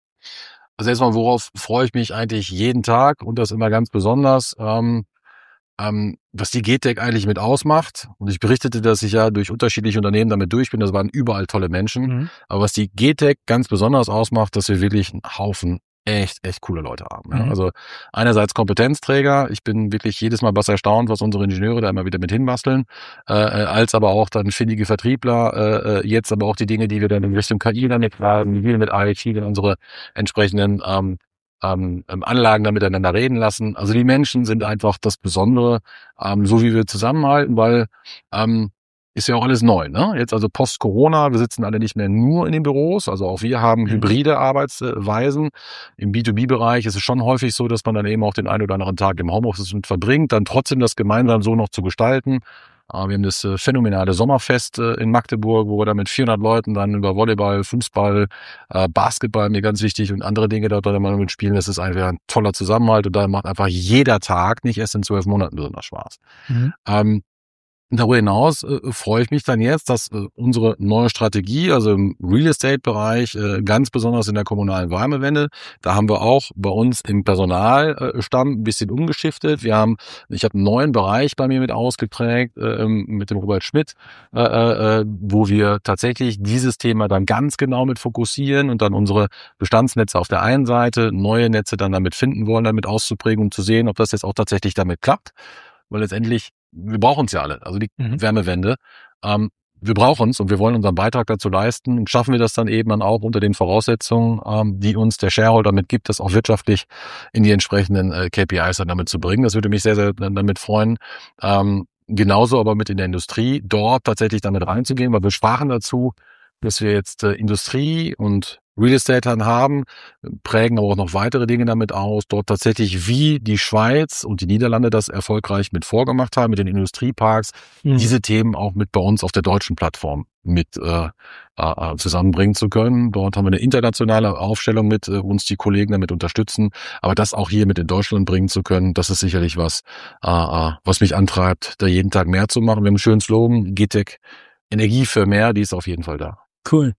Also erstmal, worauf freue ich mich eigentlich jeden Tag und das immer ganz besonders, ähm, ähm, was die G T E C eigentlich mit ausmacht. Und ich berichtete, dass ich ja durch unterschiedliche Unternehmen damit durch bin. Das waren überall tolle Menschen. Mhm. Aber was die G T E C ganz besonders ausmacht, dass wir wirklich einen Haufen echt, echt coole Leute haben. Ja. Mhm. Also einerseits Kompetenzträger. Ich bin wirklich jedes Mal was erstaunt, was unsere Ingenieure da immer wieder mit hinbasteln. Äh, als aber auch dann findige Vertriebler. Äh, jetzt aber auch die Dinge, die wir dann in Richtung K I damit haben, wie wir mit I T dann unsere entsprechenden ähm, ähm, Anlagen da miteinander reden lassen. Also die Menschen sind einfach das Besondere, ähm, so wie wir zusammenhalten, weil ähm, ist ja auch alles neu, ne? Jetzt also post-Corona, wir sitzen alle nicht mehr nur in den Büros, also auch wir haben Mhm. hybride Arbeitsweisen. Im B zwei B-Bereich ist es schon häufig so, dass man dann eben auch den einen oder anderen Tag im Homeoffice mit verbringt, dann trotzdem das gemeinsam so noch zu gestalten. Wir haben das äh, phänomenale Sommerfest äh, in Magdeburg, wo wir da mit vierhundert Leuten dann über Volleyball, Fußball, äh, Basketball, mir ganz wichtig, und andere Dinge dort dann mal mitspielen. Das ist einfach ein toller Zusammenhalt, und da macht einfach jeder Tag, nicht erst in zwölf Monaten, besonders Spaß. Mhm. Ähm, Darüber hinaus äh, freue ich mich dann jetzt, dass äh, unsere neue Strategie, also im Real Estate-Bereich, äh, ganz besonders in der kommunalen Wärmewende, da haben wir auch bei uns im Personalstamm ein bisschen umgeschiftet. Wir haben, ich habe einen neuen Bereich bei mir mit ausgeprägt, äh, mit dem Robert Schmidt, äh, äh, wo wir tatsächlich dieses Thema dann ganz genau mit fokussieren und dann unsere Bestandsnetze auf der einen Seite, neue Netze dann damit finden wollen, damit auszuprägen, um zu sehen, ob das jetzt auch tatsächlich damit klappt. Weil letztendlich, wir brauchen es ja alle, also die Mhm. Wärmewende. Ähm, wir brauchen es und wir wollen unseren Beitrag dazu leisten. Und schaffen wir das dann eben dann auch unter den Voraussetzungen, ähm, die uns der Shareholder mitgibt, das auch wirtschaftlich in die entsprechenden äh, K P Is dann damit zu bringen. Das würde mich sehr, sehr damit freuen. Ähm, genauso aber mit in der Industrie, dort tatsächlich damit reinzugehen, weil wir sprachen dazu, dass wir jetzt äh, Industrie und Real Estate dann haben, prägen aber auch noch weitere Dinge damit aus, dort tatsächlich wie die Schweiz und die Niederlande das erfolgreich mit vorgemacht haben, mit den Industrieparks, Mhm. diese Themen auch mit bei uns auf der deutschen Plattform mit äh, äh, zusammenbringen zu können. Dort haben wir eine internationale Aufstellung mit, äh, uns die Kollegen damit unterstützen, aber das auch hier mit in Deutschland bringen zu können, das ist sicherlich was, äh, äh, was mich antreibt, da jeden Tag mehr zu machen. Wir haben einen schönen Slogan, G T E C, Energie für mehr, die ist auf jeden Fall da. Cool.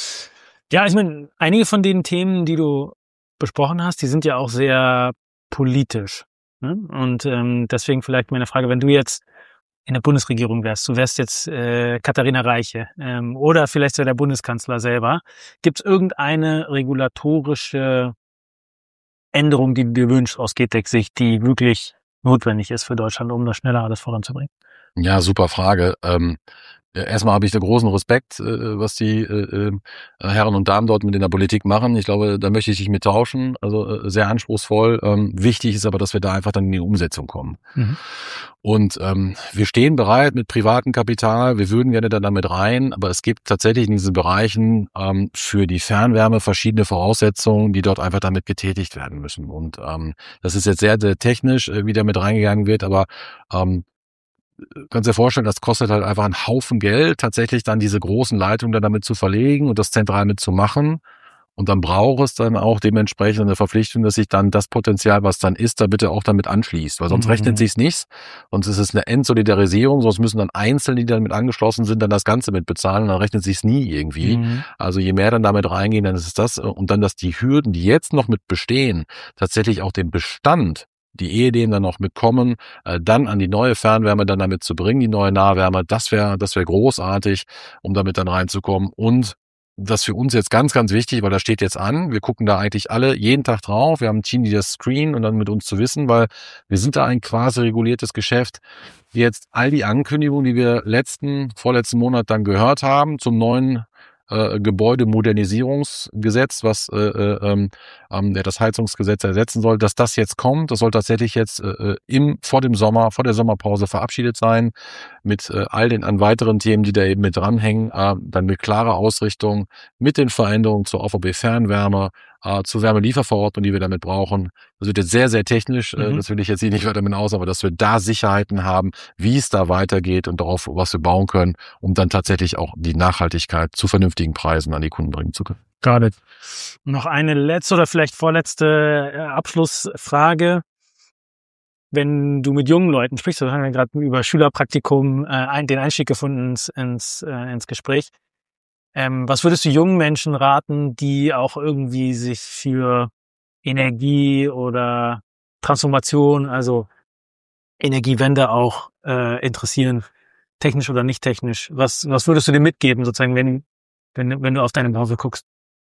Ja, ich meine, einige von den Themen, die du besprochen hast, die sind ja auch sehr politisch. Ne? Und ähm, deswegen vielleicht meine Frage, wenn du jetzt in der Bundesregierung wärst, du wärst jetzt äh, Katharina Reiche ähm, oder vielleicht sogar der Bundeskanzler selber, gibt es irgendeine regulatorische Änderung, die du dir wünschst aus G TEC-Sicht, die wirklich notwendig ist für Deutschland, um das schneller alles voranzubringen? Ja, super Frage. Ähm, Erstmal habe ich da großen Respekt, äh, was die äh, äh, Herren und Damen dort mit in der Politik machen. Ich glaube, da möchte ich dich mit tauschen. Also äh, sehr anspruchsvoll. Ähm, wichtig ist aber, dass wir da einfach dann in die Umsetzung kommen. Mhm. Und ähm, wir stehen bereit mit privatem Kapital. Wir würden gerne da damit rein, aber es gibt tatsächlich in diesen Bereichen ähm, für die Fernwärme verschiedene Voraussetzungen, die dort einfach damit getätigt werden müssen. Und ähm, das ist jetzt sehr, sehr technisch, äh, wie da mit reingegangen wird, aber ähm, kannst dir vorstellen, das kostet halt einfach einen Haufen Geld, tatsächlich dann diese großen Leitungen dann damit zu verlegen und das zentral mitzumachen. Und dann braucht es dann auch dementsprechend eine Verpflichtung, dass sich dann das Potenzial, was dann ist, da bitte auch damit anschließt. Weil sonst mhm. rechnet sich's nicht. Sonst ist es eine Entsolidarisierung. Sonst müssen dann Einzelne, die damit angeschlossen sind, dann das Ganze mit bezahlen. Und dann rechnet sich's nie irgendwie. Mhm. Also je mehr dann damit reingehen, dann ist es das. Und dann, dass die Hürden, die jetzt noch mit bestehen, tatsächlich auch den Bestand, die Ehedem dann noch mitkommen, äh, dann an die neue Fernwärme dann damit zu bringen, die neue Nahwärme, das wäre das wäre großartig, um damit dann reinzukommen. Und das für uns jetzt ganz, ganz wichtig, weil das steht jetzt an. Wir gucken da eigentlich alle jeden Tag drauf. Wir haben ein Team, die das screenen und dann mit uns zu wissen, weil wir sind da ein quasi reguliertes Geschäft. Jetzt all die Ankündigungen, die wir letzten, vorletzten Monat dann gehört haben zum neuen Äh, Gebäudemodernisierungsgesetz, was äh, äh, ähm, der das Heizungsgesetz ersetzen soll, dass das jetzt kommt. Das soll tatsächlich jetzt äh, im vor dem Sommer, vor der Sommerpause verabschiedet sein, mit äh, all den an weiteren Themen, die da eben mit dranhängen, äh, dann mit klarer Ausrichtung, mit den Veränderungen zur O V B-Fernwärme, äh, zur Wärmelieferverordnung, die wir damit brauchen. Das wird jetzt sehr, sehr technisch, mhm. äh, das will ich jetzt hier nicht weiter mit aus, aber dass wir da Sicherheiten haben, wie es da weitergeht und darauf, was wir bauen können, um dann tatsächlich auch die Nachhaltigkeit zu vernünftigen Preisen an die Kunden bringen zu können. Gerade noch eine letzte oder vielleicht vorletzte äh, Abschlussfrage. Wenn du mit jungen Leuten sprichst, wir haben ja gerade über Schülerpraktikum äh, ein, den Einstieg gefunden ins, ins, äh, ins Gespräch. Ähm, was würdest du jungen Menschen raten, die auch irgendwie sich für Energie oder Transformation, also Energiewende auch äh, interessieren, technisch oder nicht technisch? Was, was würdest du dir mitgeben, sozusagen, wenn, wenn, wenn du auf deine Branche guckst?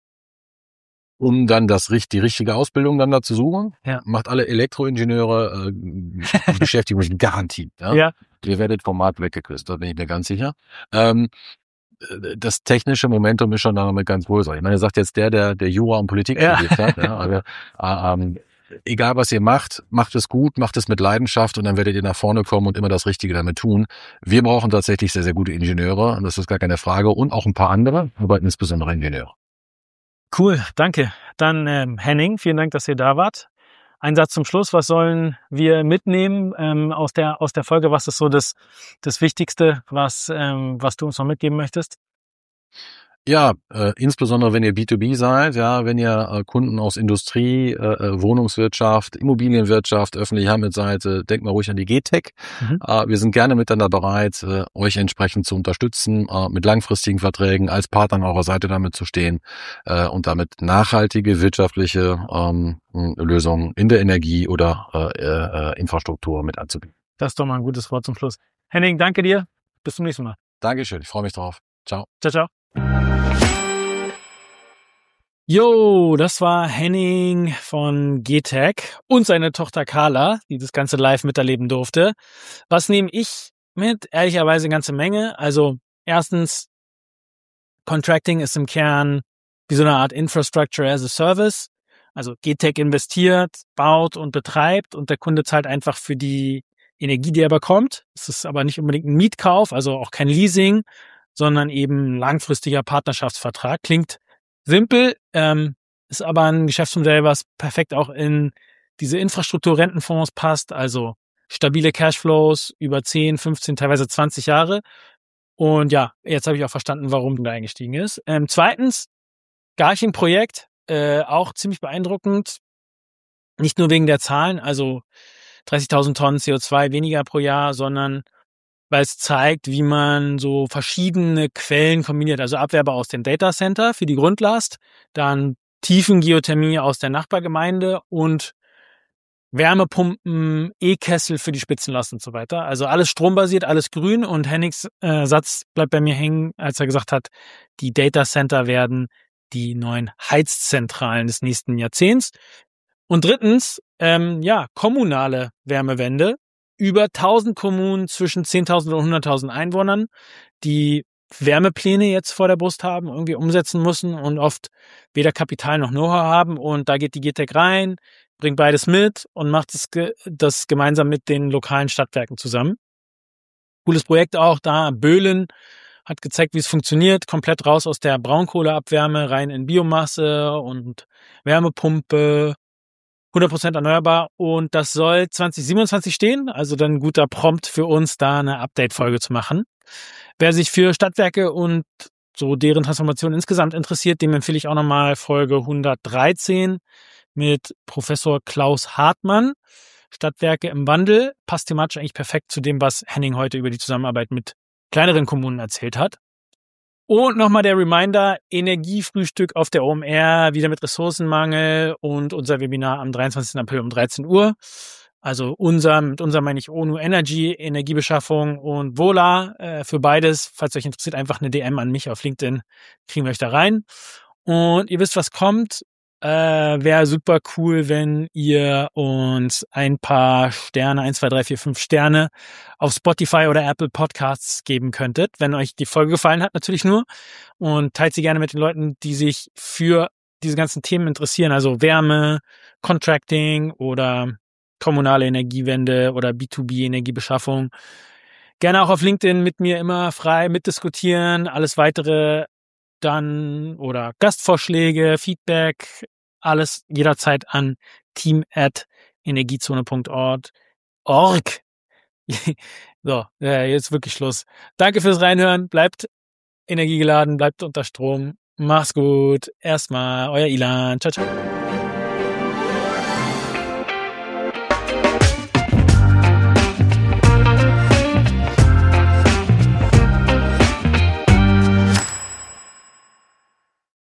Um dann das die richtige Ausbildung dann da zu suchen, ja. macht alle Elektroingenieure, äh, beschäftigen mich garantiert. Ja? Ja. Ihr werdet vom Markt weggeküsst, da bin ich mir ganz sicher. Ähm, das technische Momentum ist schon damit ganz wohl. Ich meine, sagt jetzt der, der der Jura und Politik ja. studiert hat. Ja, aber, ähm, egal was ihr macht, macht es gut, macht es mit Leidenschaft und dann werdet ihr nach vorne kommen und immer das Richtige damit tun. Wir brauchen tatsächlich sehr, sehr gute Ingenieure und das ist gar keine Frage und auch ein paar andere, aber insbesondere Ingenieure. Cool, danke. Dann ähm, Henning, vielen Dank, dass ihr da wart. Ein Satz zum Schluss, was sollen wir mitnehmen ähm, aus der aus der Folge? Was ist so das das Wichtigste, was ähm, was du uns noch mitgeben möchtest? Ja, äh, insbesondere wenn ihr B zwei B seid, ja, wenn ihr äh, Kunden aus Industrie, äh, Wohnungswirtschaft, Immobilienwirtschaft, öffentliche Handelsseite, denkt mal ruhig an die G TEC. Mhm. Äh, wir sind gerne miteinander bereit, äh, euch entsprechend zu unterstützen, äh, mit langfristigen Verträgen, als Partner an eurer Seite damit zu stehen äh, und damit nachhaltige wirtschaftliche ähm, Lösungen in der Energie oder äh, äh, Infrastruktur mit anzubieten. Das ist doch mal ein gutes Wort zum Schluss. Henning, danke dir. Bis zum nächsten Mal. Dankeschön, ich freue mich drauf. Ciao. Ciao, ciao. Jo, das war Henning von G TEC und seine Tochter Carla, die das Ganze live miterleben durfte. Was nehme ich mit? Ehrlicherweise eine ganze Menge. Also erstens, Contracting ist im Kern wie so eine Art Infrastructure as a Service. Also G TEC investiert, baut und betreibt und der Kunde zahlt einfach für die Energie, die er bekommt. Es ist aber nicht unbedingt ein Mietkauf, also auch kein Leasing, sondern eben ein langfristiger Partnerschaftsvertrag. Klingt simpel, ähm, ist aber ein Geschäftsmodell, was perfekt auch in diese Infrastruktur-Rentenfonds passt, also stabile Cashflows über zehn, fünfzehn, teilweise zwanzig Jahre. Und ja, jetzt habe ich auch verstanden, warum da eingestiegen ist. Ähm, zweitens, Garching-Projekt, äh, auch ziemlich beeindruckend. Nicht nur wegen der Zahlen, also dreißigtausend Tonnen C O zwei weniger pro Jahr, sondern weil es zeigt, wie man so verschiedene Quellen kombiniert. Also Abwerbe aus dem Datacenter für die Grundlast, dann Tiefengeothermie aus der Nachbargemeinde und Wärmepumpen, E-Kessel für die Spitzenlast und so weiter. Also alles strombasiert, alles grün. Und Hennigs äh, Satz bleibt bei mir hängen, als er gesagt hat, die Datacenter werden die neuen Heizzentralen des nächsten Jahrzehnts. Und drittens, ähm, ja, kommunale Wärmewende. Über tausend Kommunen zwischen zehntausend und hunderttausend Einwohnern, die Wärmepläne jetzt vor der Brust haben, irgendwie umsetzen müssen und oft weder Kapital noch Know-how haben. Und da geht die G T E C rein, bringt beides mit und macht das, das gemeinsam mit den lokalen Stadtwerken zusammen. Cooles Projekt auch da. Böhlen hat gezeigt, wie es funktioniert. Komplett raus aus der Braunkohleabwärme, rein in Biomasse und Wärmepumpe. hundert Prozent erneuerbar und das soll zwanzig siebenundzwanzig stehen, also dann ein guter Prompt für uns, da eine Update-Folge zu machen. Wer sich für Stadtwerke und so deren Transformation insgesamt interessiert, dem empfehle ich auch nochmal Folge hundertdreizehn mit Professor Klaus Hartmann. Stadtwerke im Wandel, passt thematisch eigentlich perfekt zu dem, was Henning heute über die Zusammenarbeit mit kleineren Kommunen erzählt hat. Und nochmal der Reminder, Energiefrühstück auf der O M R, wieder mit Ressourcenmangel und unser Webinar am dreiundzwanzigsten April um dreizehn Uhr. Also unser, mit unser meine ich O N U Energy, Energiebeschaffung und Vola. Äh, für beides, falls euch interessiert, einfach eine D M an mich auf LinkedIn, kriegen wir euch da rein. Und ihr wisst, was kommt. Äh, wäre super cool, wenn ihr uns ein paar Sterne, eins, zwei, drei, vier, fünf Sterne auf Spotify oder Apple Podcasts geben könntet, wenn euch die Folge gefallen hat, natürlich nur. Und teilt sie gerne mit den Leuten, die sich für diese ganzen Themen interessieren, also Wärme, Contracting oder kommunale Energiewende oder B zwei B Energiebeschaffung. Gerne auch auf LinkedIn mit mir immer frei mitdiskutieren, alles weitere dann oder Gastvorschläge, Feedback, alles jederzeit an team at energiezone punkt org. So, ja, jetzt wirklich Schluss. Danke fürs Reinhören, bleibt energiegeladen, bleibt unter Strom. Mach's gut. Erstmal, euer Ilan. Ciao, ciao.